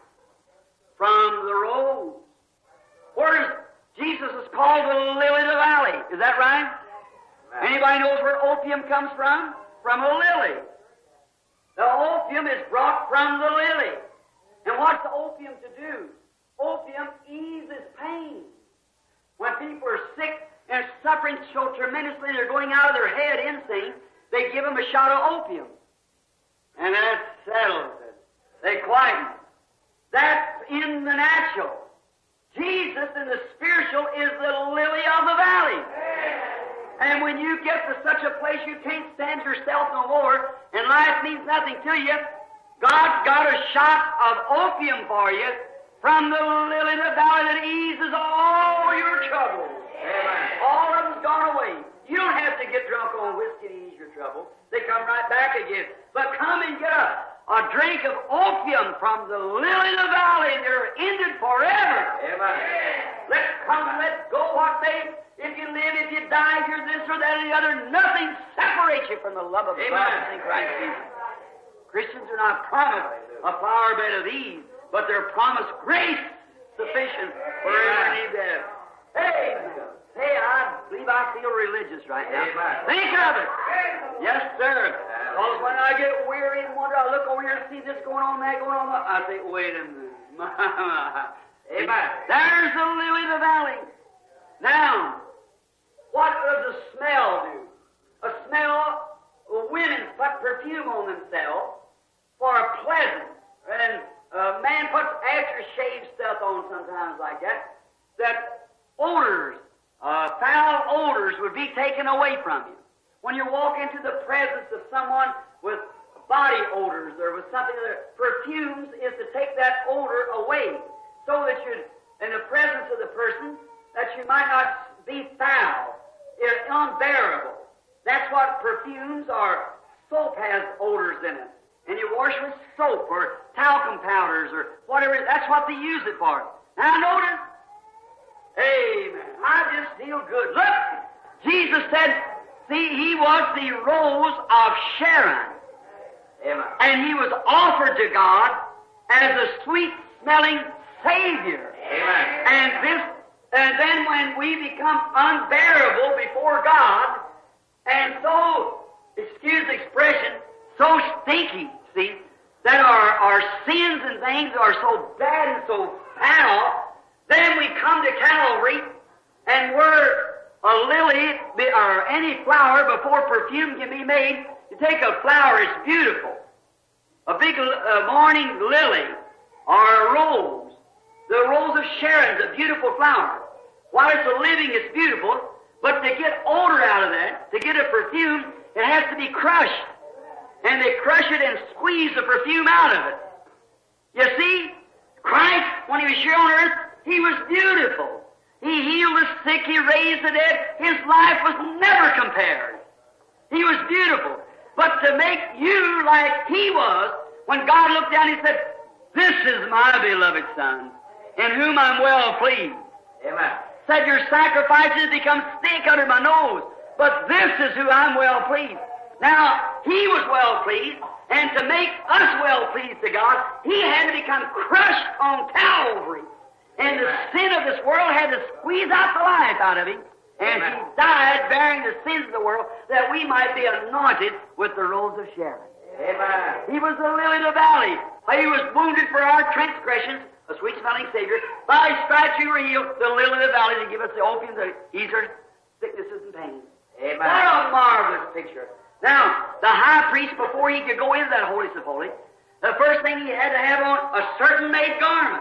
From the rose. Where's Jesus is called the lily of the valley? Is that right? Amen. Anybody knows where opium comes from? From a lily. The opium is brought from the lily. And what's the opium to do? Opium eases pain. When people are sick and suffering so tremendously they're going out of their head insane, they give them a shot of opium. And that settles it. They quieten. That's in the natural. Jesus in the spiritual is the lily of the valley. And when you get to such a place you can't stand yourself no more, and life means nothing to you, God's got a shot of opium for you from the lily of the valley that eases all your troubles. Amen. All of them's gone away. You don't have to get drunk on whiskey to ease your trouble. They come right back again. But come and get a drink of opium from the lily of the valley, and they're ended forever. Amen. Let's come and let's go what they, if you live, if you die, if you're this or that or the other, nothing separates you from the love of God in Christ Jesus. Christians are not promised a flower bed of ease, but they're promised grace sufficient for every need to have. Amen. Hey, I believe I feel religious right now. Amen. Think of it. Yes, sir. Because when I get weary and wonder, I look over here and see this going on, that going on, I think, wait a minute. Amen. There's the lily of the valley. Now, what does the smell do? A smell, women put perfume on themselves for a pleasant. And a man puts aftershave stuff on sometimes like that. That odors, foul odors would be taken away from you. When you walk into the presence of someone with body odors or with something other, perfumes is to take that odor away so that you, in the presence of the person, that you might not be foul, unbearable. That's what perfumes are. Soap has odors in it. And you wash with soap or talcum powders or whatever. That's what they use it for. Now notice, amen, I just feel good. Look, Jesus said, see, He was the rose of Sharon. Amen. And He was offered to God as a sweet-smelling Savior. Amen. And then when we become unbearable before God, and so, excuse the expression, so stinky, see, that our sins and things are so bad and so foul, then we come to Calvary, and we're a lily or any flower before perfume can be made. You take a flower, it's beautiful. A big morning lily or a rose. The rose of Sharon's a beautiful flower. While it's a living, it's beautiful. But to get odor out of that, to get a perfume, it has to be crushed. And they crush it and squeeze the perfume out of it. You see, Christ, when He was here on earth, He was beautiful. He healed the sick, He raised the dead. His life was never compared. He was beautiful. But to make you like He was, when God looked down, He said, "This is my beloved Son, in whom I'm well pleased."
Amen.
Said, "Your sacrifices become stink under my nose, but this is who I'm well pleased." Now, He was well pleased, and to make us well pleased to God, He had to become crushed on Calvary. And the sin of this world had to squeeze out the life out of Him. And He died bearing the sins of the world that we might be anointed with the rose of Sharon.
Amen.
He was the lily of the valley. He was wounded for our transgressions, a sweet-smelling Savior. By His stripes we were healed, the lily of the valley, to give us the opium to ease our sicknesses and pains.
Amen.
What a marvelous picture. Now, the high priest, before he could go into that holiest of holies, the first thing he had to have on a certain made garment.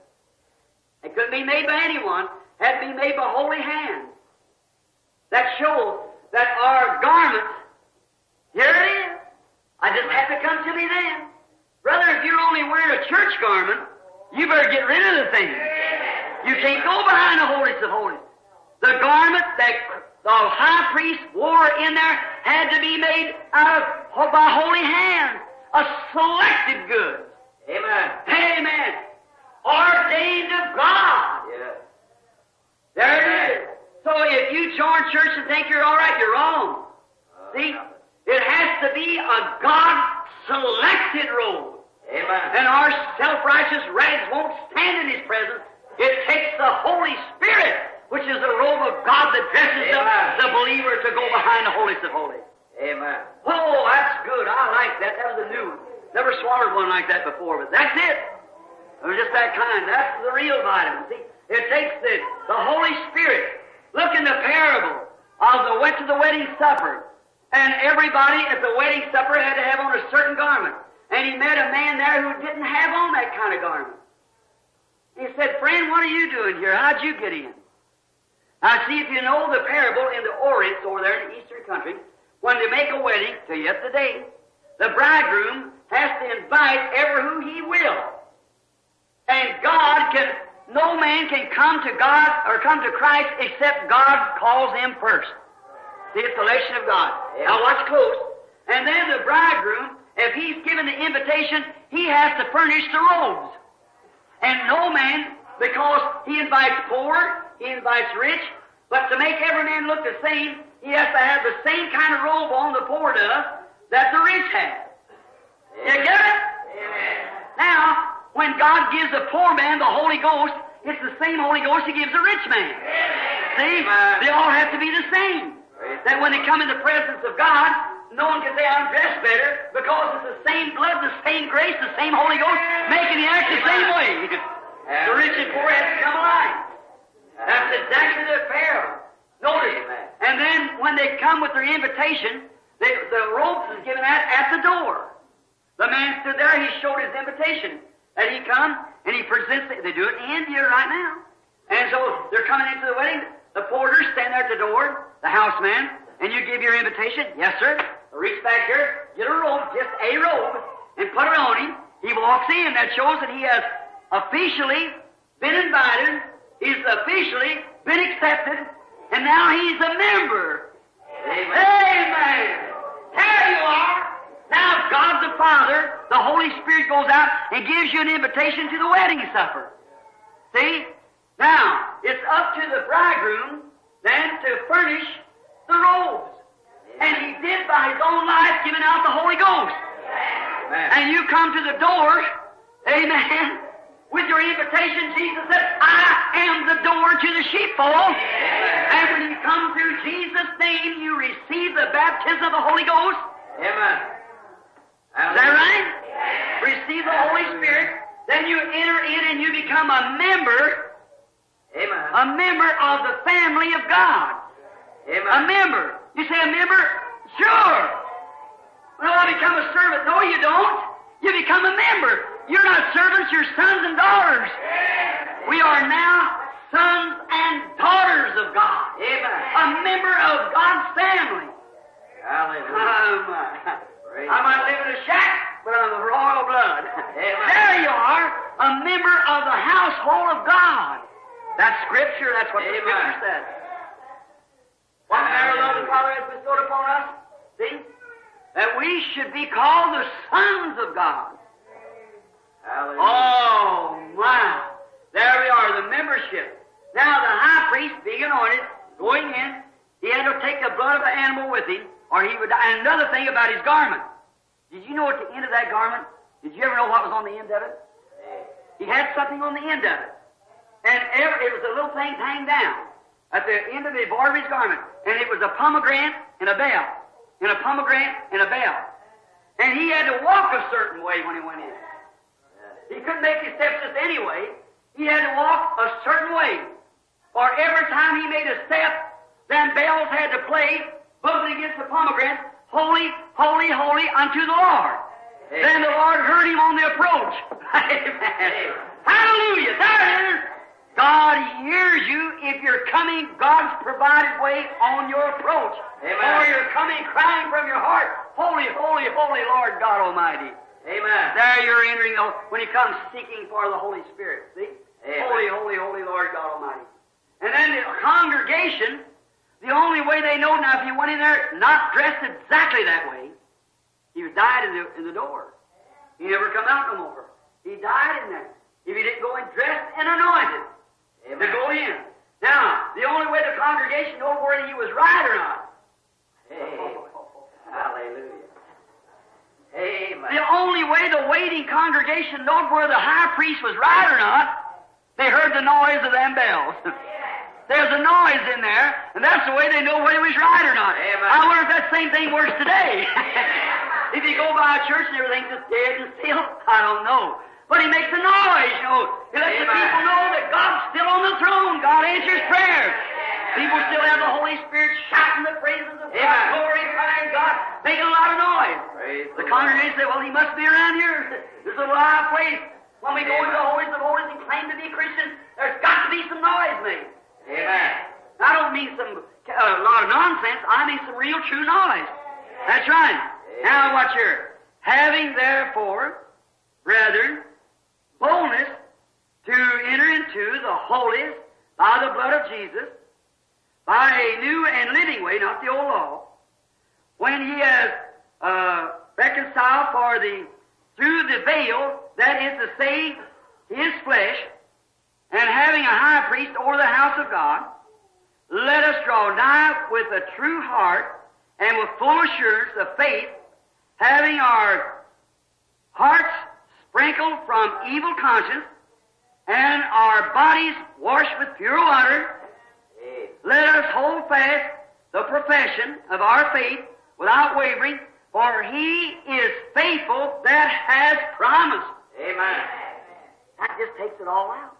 It couldn't be made by anyone. It had to be made by holy hands. That shows that our garments, here it is. I just have to come to me then. Brother, if you're only wearing a church garment, you better get rid of the thing. You can't go behind the holiest of holies. The garment that the high priest wore in there had to be made by holy hands, a selected good.
Amen.
Amen. Ordained of God.
Yes.
There it is. So if you join church and think you're all right, you're wrong. See, it has to be a God-selected robe.
Amen.
And our self-righteous rags won't stand in His presence. It takes the Holy Spirit, which is the robe of God that dresses up the believer to go behind the holiest of holies.
Amen.
Oh, that's good. I like that. That was a new one. Never swallowed one like that before, but that's it. It was just that kind. That's the real vitamin. See, it takes the Holy Spirit. Look in the parable of went to the wedding supper, and everybody at the wedding supper had to have on a certain garment. And he met a man there who didn't have on that kind of garment. He said, "Friend, what are you doing here? How'd you get in?" Now, see, if you know the parable in the Orient over there in the Eastern country, when they make a wedding, till yet today, the bridegroom has to invite ever who he will. And no man can come to God or come to Christ except God calls him first. See, it's the election of God.
Yeah.
Now watch close. And then the bridegroom, if he's given the invitation, he has to furnish the robes. And no man, because he invites poor, he invites rich, but to make every man look the same, he has to have the same kind of robe on the poor does that the rich have. You get it?
Amen.
Now, when God gives the poor man the Holy Ghost, it's the same Holy Ghost He gives the rich man. See? They all have to be the same. That when they come in the presence of God, no one can say, "I'm dressed better," because it's the same blood, the same grace, the same Holy Ghost, making you act the same way. The rich and poor have to come alike. That's exactly the parable. Notice. And then when they come with their invitation, the robes is given at the door. The man stood there, he showed his invitation. And he come and he presents it. They do it in India right now. And so they're coming into the wedding. The porters stand there at the door, the houseman, and you give your invitation. "Yes, sir." Reach back here, get a robe, just a robe, and put it on him. He walks in. That shows that he has officially been invited. He's officially been accepted. And now he's a member.
Amen.
Amen. There you are. Now God the Father, the Holy Spirit goes out and gives you an invitation to the wedding supper. See? Now, it's up to the bridegroom then to furnish the robes. And he did by his own life giving out the Holy Ghost.
Amen.
And you come to the door, amen, with your invitation. Jesus said, "I am the door to the sheepfold." And when you come through Jesus' name, you receive the baptism of the Holy Ghost.
Amen.
Is that right? Receive the Holy Spirit. Then you enter in and you become a member
Amen.
of the family of God.
Amen.
A member. You say a member? Sure. Well, I become a servant. No, you don't. You become a member. You're not servants, you're sons and daughters. We are now sons and daughters of God.
Amen.
A member of God's family.
Hallelujah.
I might live in a shack, but I'm of royal blood.
Amen.
There you are, a member of the household of God. That's Scripture. That's what the
Amen.
Scripture says. What manner of love the Father has bestowed upon us? See? That we should be called the sons of God.
Hallelujah.
Oh, my. There we are, the membership. Now, the high priest, being anointed, going in, he had to take the blood of the animal with him, or he would die. And another thing about his garment. Did you know at the end of that garment? Did you ever know what was on the end of it? He had something on the end of it. And it was a little thing hanging down at the end of the border of his garment. And it was a pomegranate and a bell. And a pomegranate and a bell. And he had to walk a certain way when he went in. He couldn't make his steps just any way. He had to walk a certain way. For every time he made a step, then bells had to play, bumping against the pomegranate, holy, holy, holy unto the Lord.
Amen.
Then the Lord heard him on the approach. Amen. Hallelujah. There it is. God hears you if you're coming God's provided way on your approach.
Amen.
Or you're coming crying from your heart, holy, holy, holy Lord God Almighty.
Amen.
There you're entering when He comes seeking for the Holy Spirit. See?
Amen.
Holy, holy, holy Lord God Almighty. And then the congregation, the only way they know now, if you went in there not dressed exactly that way, he died in the door. He never come out no more. He died in there. If he didn't go in dressed and anointed to go in. Now, the only way the congregation knows whether he was right or not.
Hey. Hallelujah. Amen.
The only way the waiting congregation knowed whether the high priest was right or not, they heard the noise of them bells. There's a noise in there, and that's the way they know whether he was right or not.
Amen.
I wonder if that same thing works today. If you go by a church and everything's just dead and still, I don't know. But he makes a noise, you know. He lets the
Amen.
people know that God's still on the throne. God answers prayers. People still have the Holy Spirit shouting the praises of God,
Amen.
glorifying God, making a lot of noise.
Praise
The
the
congregation say, well, he must be around here. This is a high place. When we go
Amen.
into the holies of holies and claim to be Christians, there's got to be some noise made.
Amen.
I don't mean some a lot of nonsense. I mean some real true noise. That's right.
Amen.
Now watch here. Having therefore, brethren, boldness to enter into the holies by the blood of Jesus, by a new and living way, not the old law, when he has reconciled through the veil, that is to say, his flesh, and having a high priest over the house of God, let us draw nigh with a true heart and with full assurance of faith, having our hearts sprinkled from evil conscience and our bodies washed with pure water.
Amen.
Let us hold fast the profession of our faith without wavering, for he is faithful that has promised.
Amen.
That just takes it all out.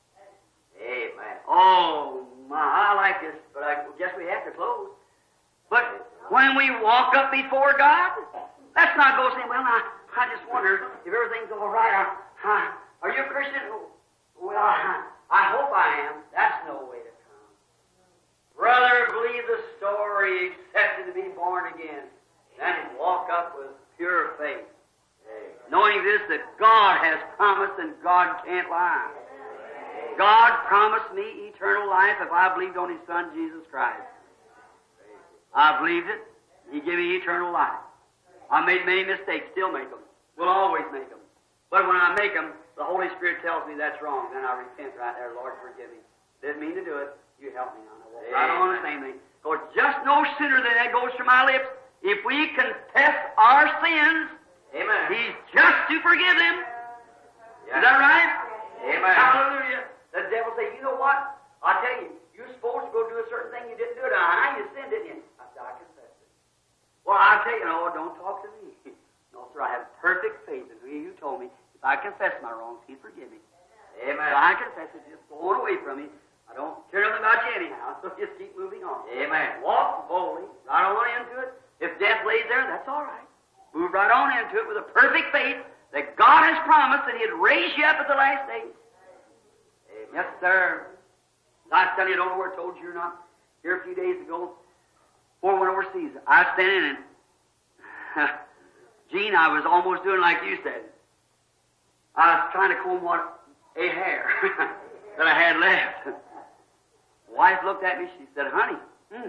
Amen.
Oh, my, I like this, but I guess we have to close. But when we walk up before God, let's not go saying, well, I just wonder if everything's all right. Are you a Christian? Well, I hope I am. That's no way to come. Brother, believe the story, accepted to be born again, then walk up with pure faith, knowing this, that God has promised and God can't lie. God promised me eternal life if I believed on His Son, Jesus Christ. I believed it. He gave me eternal life. I made many mistakes, still make them. We'll always make them. But when I make them, the Holy Spirit tells me that's wrong. Then I repent right there. Lord, forgive me. Didn't mean to do it. You help me now. I don't want the same thing. For just no sooner than that goes from my lips, if we confess our sins,
Amen.
He's just to forgive them.
Yeah.
Is that right?
Amen.
Hallelujah. The devil say, you know what? I tell you, you're supposed to go do a certain thing. You didn't do it. You sinned, didn't you? I said, I confess it. Well, I tell you, no, don't talk to me. No, sir, I have perfect faith in He who told me if I confess my wrongs, He'd forgive me.
Amen.
So I confess it. Just go on away from me. I don't care nothing about you anyhow, so just keep moving on.
Amen.
Walk boldly, right on into it. If death lays there, that's all right. Move right on into it with a perfect faith that God has promised that He'd raise you up at the last days.
Amen.
Yes, sir. I was telling you, I don't know where I told you or not. Here a few days ago, before I went overseas, I was standing and Gene, I was almost doing like you said. I was trying to comb a hair that I had left. Wife looked at me, she said, honey,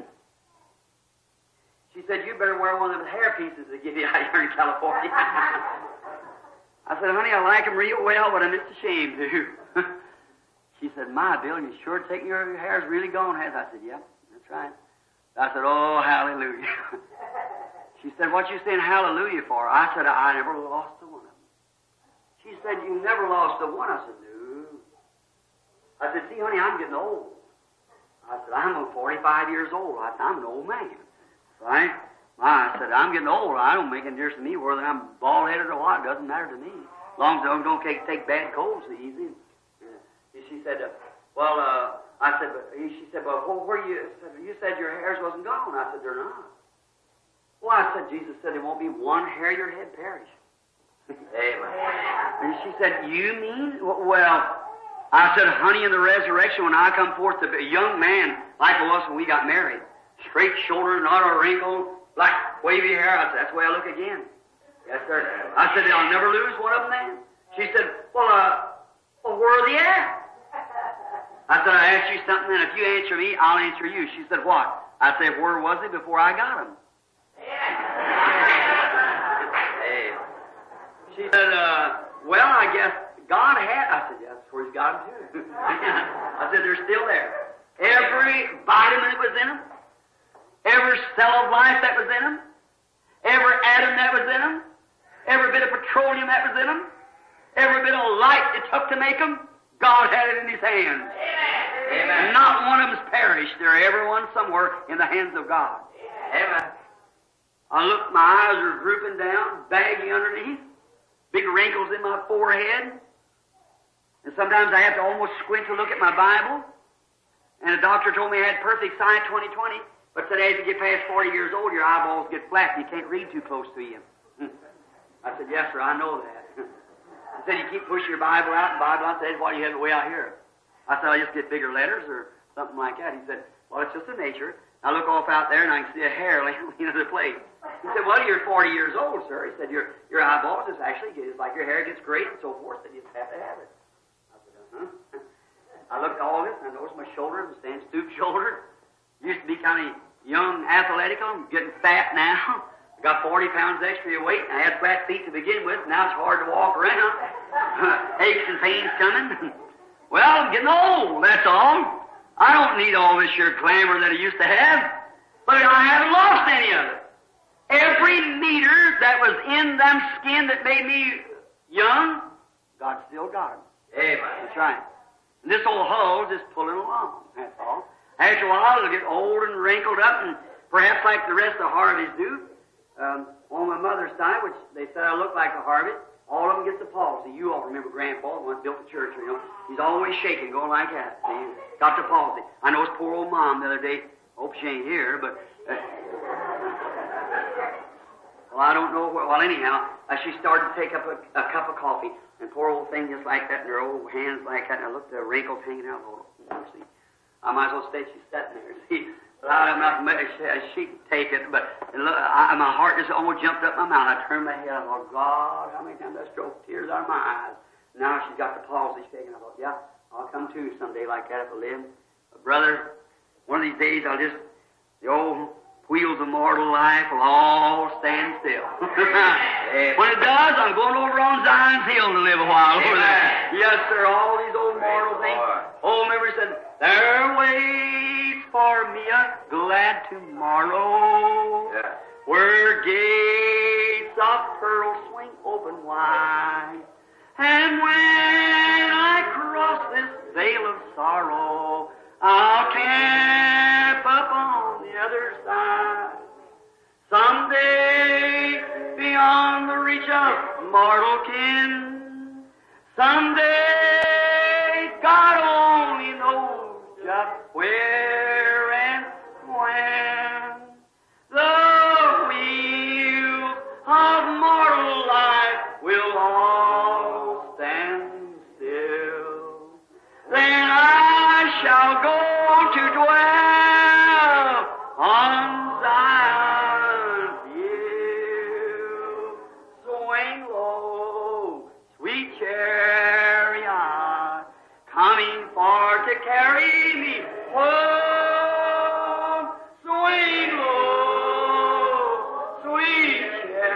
she said, you better wear one of those hair pieces they give you out here in California. I said, honey, I like them real well, but I'm just ashamed to. She said, my, Bill, you sure take your hair's really gone, has? I said, yep, that's right. I said, oh, hallelujah. She said, what you saying hallelujah for? I said, I never lost the one of them. She said, you never lost the one? I said, no. I said, see, honey, I'm getting old. I said, I'm 45 years old. I said, I'm an old man. Right? I said, I'm getting old. I don't make any difference to me whether I'm bald-headed or what. It doesn't matter to me. As long as I don't take bad colds so easy. She said, I said, she said, well, where you said your hairs wasn't gone. I said, they're not. Well, I said, Jesus said there won't be one hair of your head perish.
Amen.
And she said, you mean? Well, I said, honey, in the resurrection, when I come forth, a young man like I was when we got married, straight shoulder, not a wrinkle, black, wavy hair. I said, that's the way I look again. Yes, sir. I said, I'll never lose one of them then. She said, well, where are they at? I said, I asked you something, and if you answer me, I'll answer you. She said, what? I said, where was he before I got him? She said, well, I guess God had... I said, yeah, that's where He's got them too. I said, they're still there. Every vitamin that was in them, every cell of life that was in them, every atom that was in them, every bit of petroleum that was in them, every bit of light it took to make them, God had it in His hands.
Amen.
Not one of them's perished. They're everyone somewhere in the hands of God.
Amen.
I looked, my eyes are drooping down, baggy underneath, big wrinkles in my forehead. And sometimes I have to almost squint to look at my Bible. And the doctor told me I had perfect sight 20/20, but said as you get past 40 years old, your eyeballs get flat and you can't read too close to you. I said, yes, sir, I know that. He said, you keep pushing your Bible out, and Bible out. I said, why do you have it way out here? I said, I just get bigger letters or something like that. He said, well, it's just a nature. I look off out there and I can see a hair laying on the plate. He said, well, you're 40 years old, sir. He said, your eyeballs just actually get, it's like your hair gets great and so forth, that you just have to have it. I said, uh-huh. I looked at all this and I noticed my shoulders, I stand stoop shoulder. Used to be kind of young, athletic. I'm getting fat now. I got 40 pounds extra of weight, and I had flat feet to begin with. Now it's hard to walk around. Aches and pains coming. Well, I'm getting old, that's all. I don't need all this here glamour that I used to have, but I haven't lost any of it. Every meter that was in them skin that made me young, God still got it.
Amen.
That's right. And this old hull is just pulling along, that's all. After a while, it'll get old and wrinkled up, and perhaps like the rest of the Harveys do. On my mother's side, which they said I look like a Harvey, all of them get the palsy. You all remember Grandpa, the one that built the church, you know. He's always shaking, going like that. See? Got the palsy. I know his poor old mom the other day. Hope she ain't here, but... well, I don't know. Well, anyhow, she started to take up a cup of coffee, and poor old thing just like that, and her old hands like that, and I looked at the wrinkles hanging out. Oh, see. I might as well stay. She's sitting there, see. But I don't know if she can take it, but my heart just almost jumped up my mouth. I turned my head. I thought, God, how many times I stroked tears out of my eyes. Now she's got the palsy shaking. I thought, yeah, I'll come to someday like that if I live. But brother, one of these days the old wheels of mortal life will all stand still. When it does, I'm going over on Zion's Hill to live a while over there. Yes, sir, all these old mortal things. Old memory said, there waits for me a glad tomorrow, where gates of pearl swing open wide. And when I cross this veil of sorrow, I'll camp up on the other side. Someday, beyond the reach of mortal kin, someday, God only knows just where and when the wheel of mortal life will all stand still, then I shall go to dwell on Zion's hill. Swing low, sweet chariot, coming for to carry me home. Swing low, sweet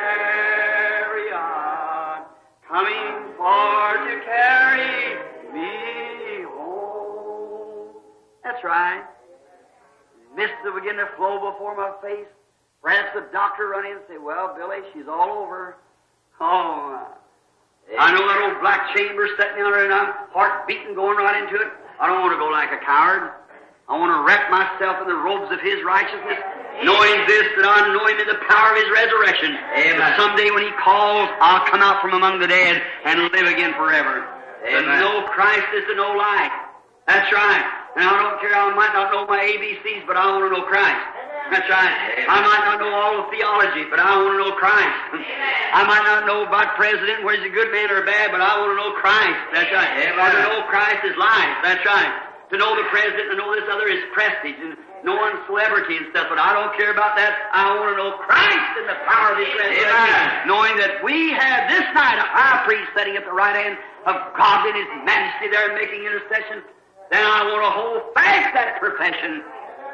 chariot, coming for to carry me home. That's right. Mists will begin to flow before my face. Perhaps the doctor run in and say, well, Billy, she's all over. Oh, I know that old black chamber sitting down there and I'm heart beating going right into it. I don't want to go like a coward. I want to wrap myself in the robes of His righteousness, knowing this, that I know Him in the power of His resurrection. That someday when He calls, I'll come out from among the dead and live again forever. To know Christ is to know life. That's right. And I don't care, I might not know my ABCs, but I want to know Christ. That's right. I might not know all of theology, but I want to know Christ. I might not know about president, whether he's a good man or bad, but I want to know Christ. That's right. To know Christ is life. That's right. To know the president and know this other is prestige and knowing celebrity and stuff, but I don't care about that. I want to know Christ and the power of His resurrection. Knowing that we have this night a high priest sitting at the right hand of God in His majesty there making intercession. Then I want to hold fast that profession.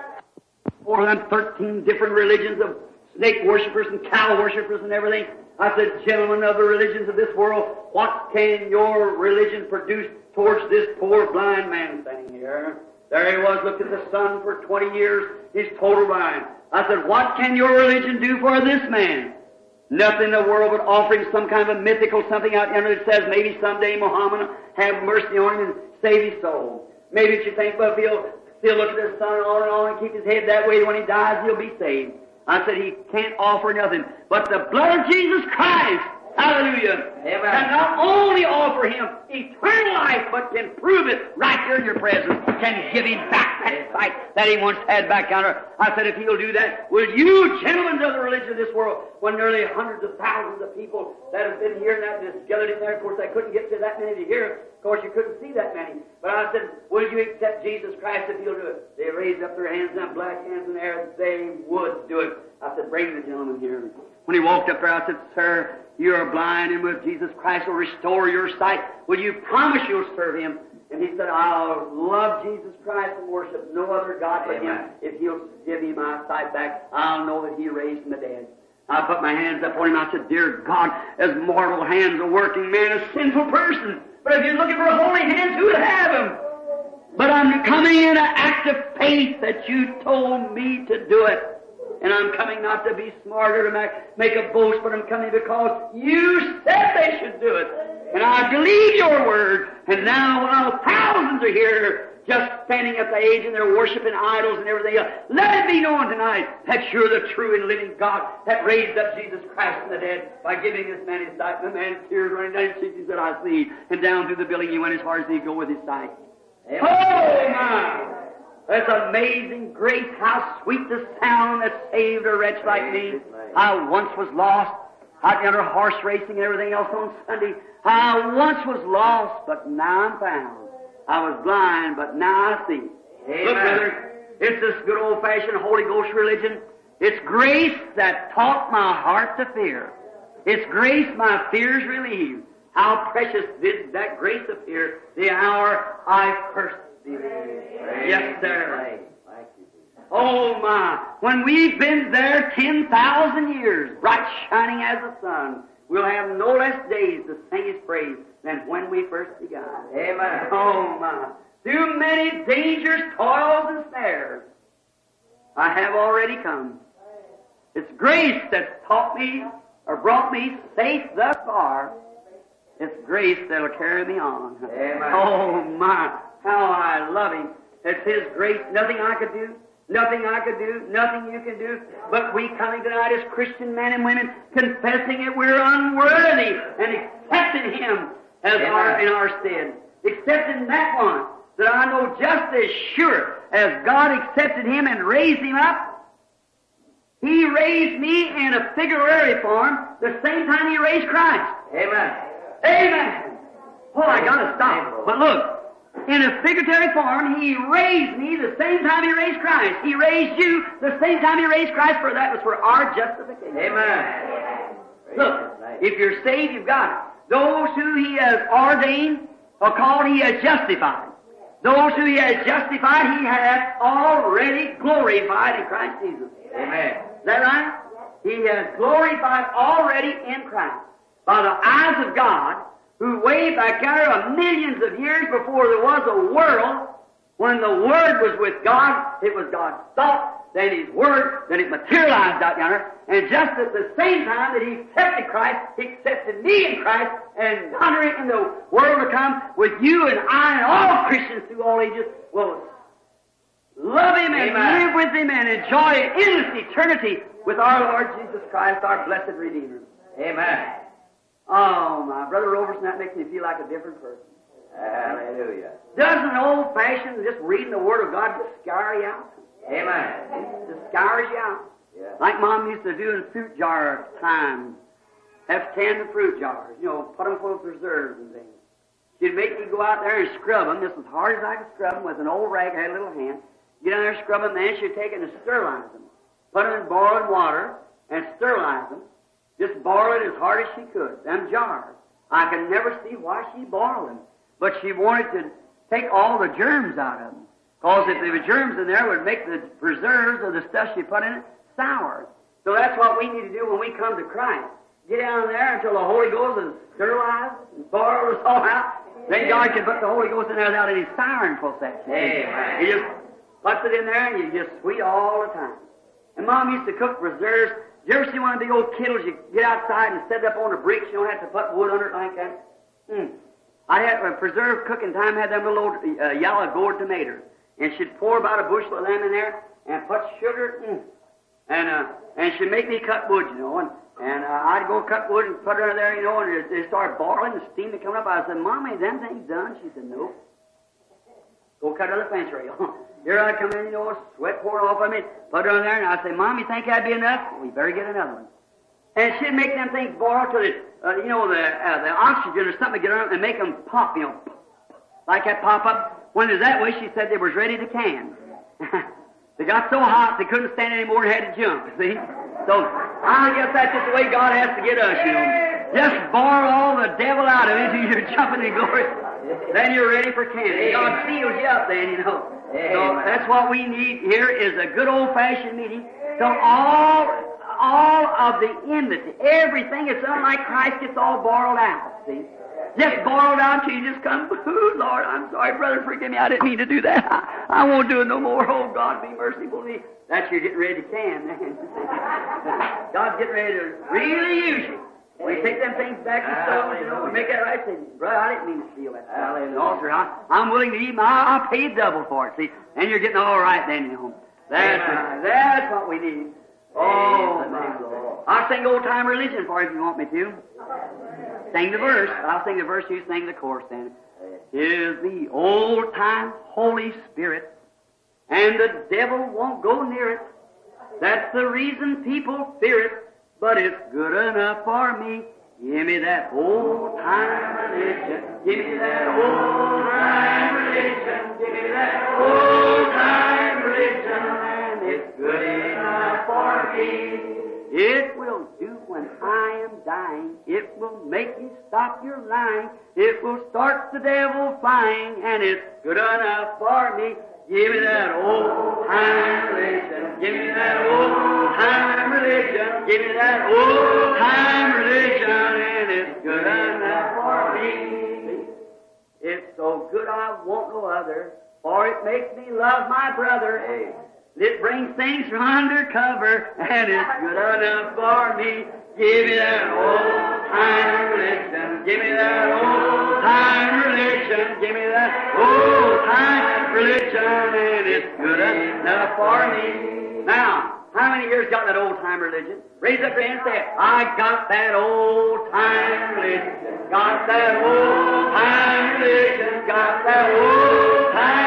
413 different religions of snake worshippers and cow worshippers and everything. I said, gentlemen of the religions of this world, what can your religion produce towards this poor blind man standing here? There he was, looked at the sun for 20 years. He's total blind. I said, what can your religion do for this man? Nothing in the world but offering some kind of a mythical something out there that says maybe someday Muhammad will have mercy on him and save his soul. Maybe you think, well, if he'll still look at the sun and keep his head that way, when he dies, he'll be saved. I said he can't offer nothing but the blood of Jesus Christ. Hallelujah. Amen. Can not only offer him eternal life, but can prove it right there in your presence. Can give him back that sight that he once had back down there. I said, if he'll do that, will you, gentlemen of the religion of this world, when nearly hundreds of thousands of people that have been hearing that and gathered in there, of course, they couldn't get to that many to hear it. Of course, you couldn't see that many. But I said, will you accept Jesus Christ if he'll do it? They raised up their hands, them black hands in the air, they would do it. I said, bring the gentleman here. When he walked up there, I said, sir, you are blind, and with Jesus Christ will restore your sight. Will you promise you'll serve him? And he said, I'll love Jesus Christ and worship no other God but him. If he'll give me my sight back, I'll know that he raised from the dead. I put my hands up on him. I said, dear God, as mortal hands a working man, a sinful person. But if you're looking for holy hands, who would have them? But I'm coming in an act of faith that you told me to do it. And I'm coming not to be smarter, to make a boast, but I'm coming because you said they should do it. And I believe your word. And now while thousands are here just standing at the age and they're worshiping idols and everything else, let it be known tonight that you're the true and living God that raised up Jesus Christ from the dead by giving this man his sight. And the man's tears running down his cheeks. He said, I see. And down through the building he went as hard as he'd go with his sight. Amen. Oh, my! That's amazing grace, how sweet the sound that saved a wretch like me. I once was lost. I'd enter horse racing and everything else on Sunday. I once was lost, but now I'm found. I was blind, but now I see. Amen. Look, brother, it's this good old-fashioned Holy Ghost religion. It's grace that taught my heart to fear. It's grace my fears relieved. How precious did that grace appear the hour I first believed. Yes, sir. Oh, my. When we've been there 10,000 years, bright shining as the sun, we'll have no less days to sing His praise than when we first began. Amen. Oh, my. Through many dangers, toils, and snares, I have already come. It's grace that's taught me or brought me safe thus far. It's grace that'll carry me on. Amen. Oh, my. How I love Him. It's His grace. Nothing I could do. Nothing I could do, nothing you can do, but we coming tonight as Christian men and women, confessing that we're unworthy and accepting Him as in our stead. Accepting that one that I know just as sure as God accepted him and raised him up, he raised me in a figurary form the same time he raised Christ.
Amen.
Amen. Oh, I gotta stop. But look, in a figurative form, he raised me the same time he raised Christ. He raised you the same time he raised Christ, for that was for our justification.
Amen.
Look, if you're saved, you've got it. Those who he has ordained or called, he has justified. Those who he has justified, he has already glorified in Christ Jesus.
Amen.
Is that right? He has glorified already in Christ by the eyes of God, who way back there of millions of years before there was a world, when the Word was with God, it was God's thought, then His Word, then it materialized out yonder, and just at the same time that He accepted Christ, He accepted me in Christ, and yonder in the world to come, with you and I and all Christians through all ages, will love Him and live with Him and enjoy endless eternity with our Lord Jesus Christ, our blessed Redeemer.
Amen.
Oh, my Brother Robertson, that makes me feel like a different person.
Hallelujah.
Doesn't old-fashioned just reading the Word of God just scare you out?
Amen.
It just scares you out.
Yeah.
Like Mom used to do in fruit jar time. Have to can the fruit jars, put them full of preserves and things. She'd make me go out there and scrub them just as hard as I could scrub them with an old rag. I had a little hand. Get down there and scrub them, then she'd take it and sterilize them. Put them in boiling water and sterilize them. Just boil it as hard as she could. Them jars. I could never see why she boiled them. But she wanted to take all the germs out of them. Because if there were germs in there, it would make the preserves or the stuff she put in it sour. So that's what we need to do when we come to Christ. Get down there until the Holy Ghost is sterilized and boiled us all out. Then God can put the Holy Ghost in there without any souring process.
Amen.
He just puts it in there and you just sweet all the time. And Mom used to cook preserves. You ever see one of the old kettles you get outside and set it up on the bricks? You don't have to put wood under it like that. I had a preserve cooking time, had them little old yellow gourd tomatoes. And she'd pour about a bushel of them in there and put sugar, and she'd make me cut wood, and I'd go cut wood and put it under there, and they started boiling, the steam had come up. I said, Mommy, them things done? She said, no. Go cut another fence rail. Here I come in, sweat pouring off of me, put it on there, and I say, Mom, you think that'd be enough? We better get another one. And she'd make them things boil till the oxygen or something get on them and make them pop, like that pop up. When it was that way, she said they was ready to can. They got so hot they couldn't stand anymore and had to jump, see? So I guess that's just the way God has to get us, Just boil all the devil out of it until you're jumping in glory. Then you're ready for canning. God seals you up then, So that's what we need here is a good old-fashioned meeting. So all of the enmity, everything that's unlike Christ gets all boiled out, see? Just boiled out till you just come, ooh, Lord, I'm sorry, brother, forgive me, I didn't mean to do that. I won't do it no more. Oh, God, be merciful to me. That's you're getting ready to can, man. God's getting ready to really use you. We take them things back to stone, and make that right. Say, brother, I didn't mean to steal that. Altar, I'm willing to eat I'll pay you double for it, see? And you're getting all right then, That's right. That's what we need. Oh, man. I'll sing old-time religion for you if you want me to. Sing the verse. I'll sing the verse, you sing the chorus then. Is the old-time Holy Spirit, and the devil won't go near it. That's the reason people fear it, but it's good enough for me. Give me that old-time religion. Give me that old-time religion. Give me that old-time religion, and it's good enough for me. It will do when I am dying. It will make you stop your lying. It will start the devil flying, and it's good enough for me. Give me that old-time religion. Give me that old-time religion. Give me that old-time religion, and it's good enough for me. It's so good I want no other, for it makes me love my brother. It brings things from undercover, and it's good enough for me. Give me that old-time religion. Give me that old-time religion. Give me that old-time religion, and it's good enough for me. Now, how many years got that old-time religion? Raise up your hand and say, I got that old-time religion. Got that old-time religion. Got that old-time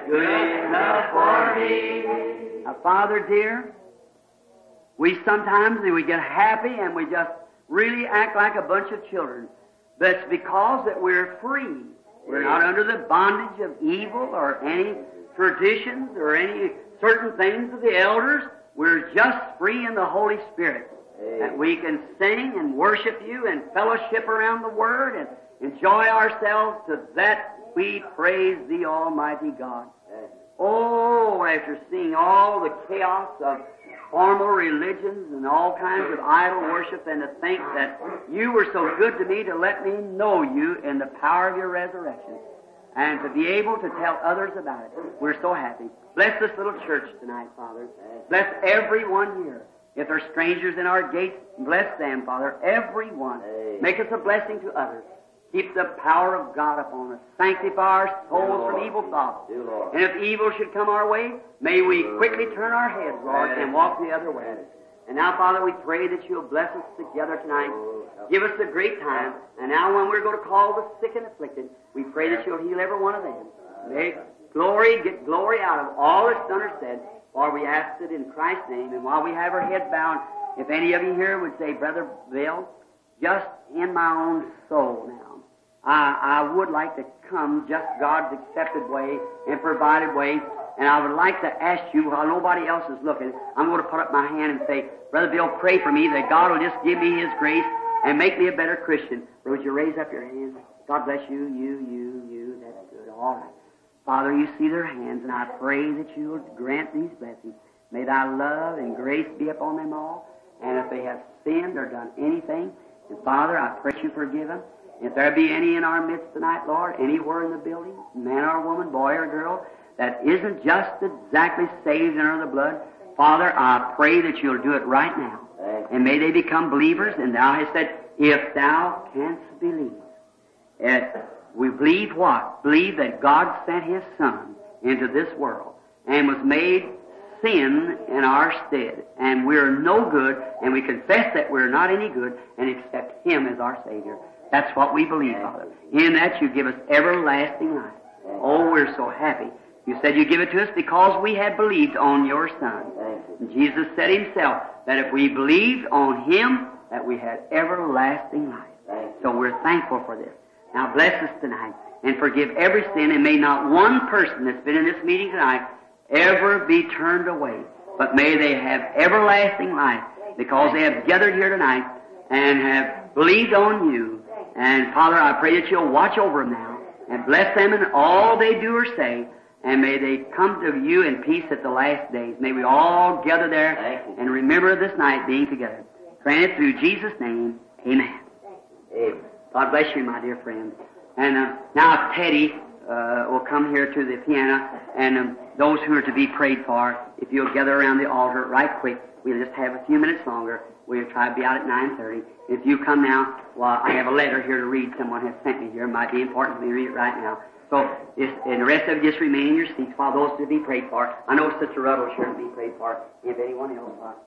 good enough for me. Now, Father dear, we sometimes we get happy and we just really act like a bunch of children. But it's because that we're free. We're not under the bondage of evil or any traditions or any certain things of the elders. We're just free in the Holy Spirit. That we can sing and worship you and fellowship around the Word and enjoy ourselves. To that we praise Thee, Almighty God. Oh, after seeing all the chaos of formal religions and all kinds of idol worship, and to think that you were so good to me to let me know you in the power of your resurrection and to be able to tell others about it. We're so happy. Bless this little church tonight, Father. Bless everyone here. If there are strangers in our gates, bless them, Father. Everyone. Make us a blessing to others. Keep the power of God upon us. Sanctify our souls from evil thoughts. And if evil should come our way, may we quickly turn our heads, Lord, and walk the other way. And now, Father, we pray that you'll bless us together tonight. Give us a great time. And now when we're going to call the sick and afflicted, we pray that you'll heal every one of them. May glory, get glory out of all that's done or said. For we ask it in Christ's name. And while we have our heads bowed, if any of you here would say, Brother Bill, just in my own soul now, I would like to come just God's accepted way and provided way, and I would like to ask you, while nobody else is looking, I'm going to put up my hand and say, Brother Bill, pray for me that God will just give me His grace and make me a better Christian. Would you raise up your hand? God bless you, you. That's good. All right. Father, you see their hands, and I pray that you will grant these blessings. May thy love and grace be upon them all. And if they have sinned or done anything, and Father, I pray you forgive them. If there be any in our midst tonight, Lord, anywhere in the building, man or woman, boy or girl, that isn't just exactly saved under the blood, Father, I pray that you'll do it right now. And may they become believers. And thou hast said, if thou canst believe. We believe what? Believe that God sent His Son into this world and was made sin in our stead. And we're no good, and we confess that we're not any good, and accept Him as our Savior. That's what we believe, Father. In that you give us everlasting life. Oh, we're so happy. You said you give it to us because we have believed on your Son. And Jesus said Himself that if we believed on Him, that we had everlasting life. So we're thankful for this. Now bless us tonight and forgive every sin, and may not one person that's been in this meeting tonight ever be turned away, but may they have everlasting life because they have gathered here tonight and have believed on you. And Father, I pray that you'll watch over them now and bless them in all they do or say, and may they come to you in peace at the last days. May we all gather there and remember this night being together. Grant it through Jesus' name. Amen. Amen. God bless you, my dear friend. And now Teddy will come here to the piano, and those who are to be prayed for, if you'll gather around the altar right quick, we'll just have a few minutes longer. We'll try to be out at 9:30. If you come now, well, I have a letter here to read. Someone has sent me here. It might be important for me to read it right now. So, and the rest of you just remain in your seats while those to be prayed for. I know Sister Ruddle is sure to be prayed for. If anyone else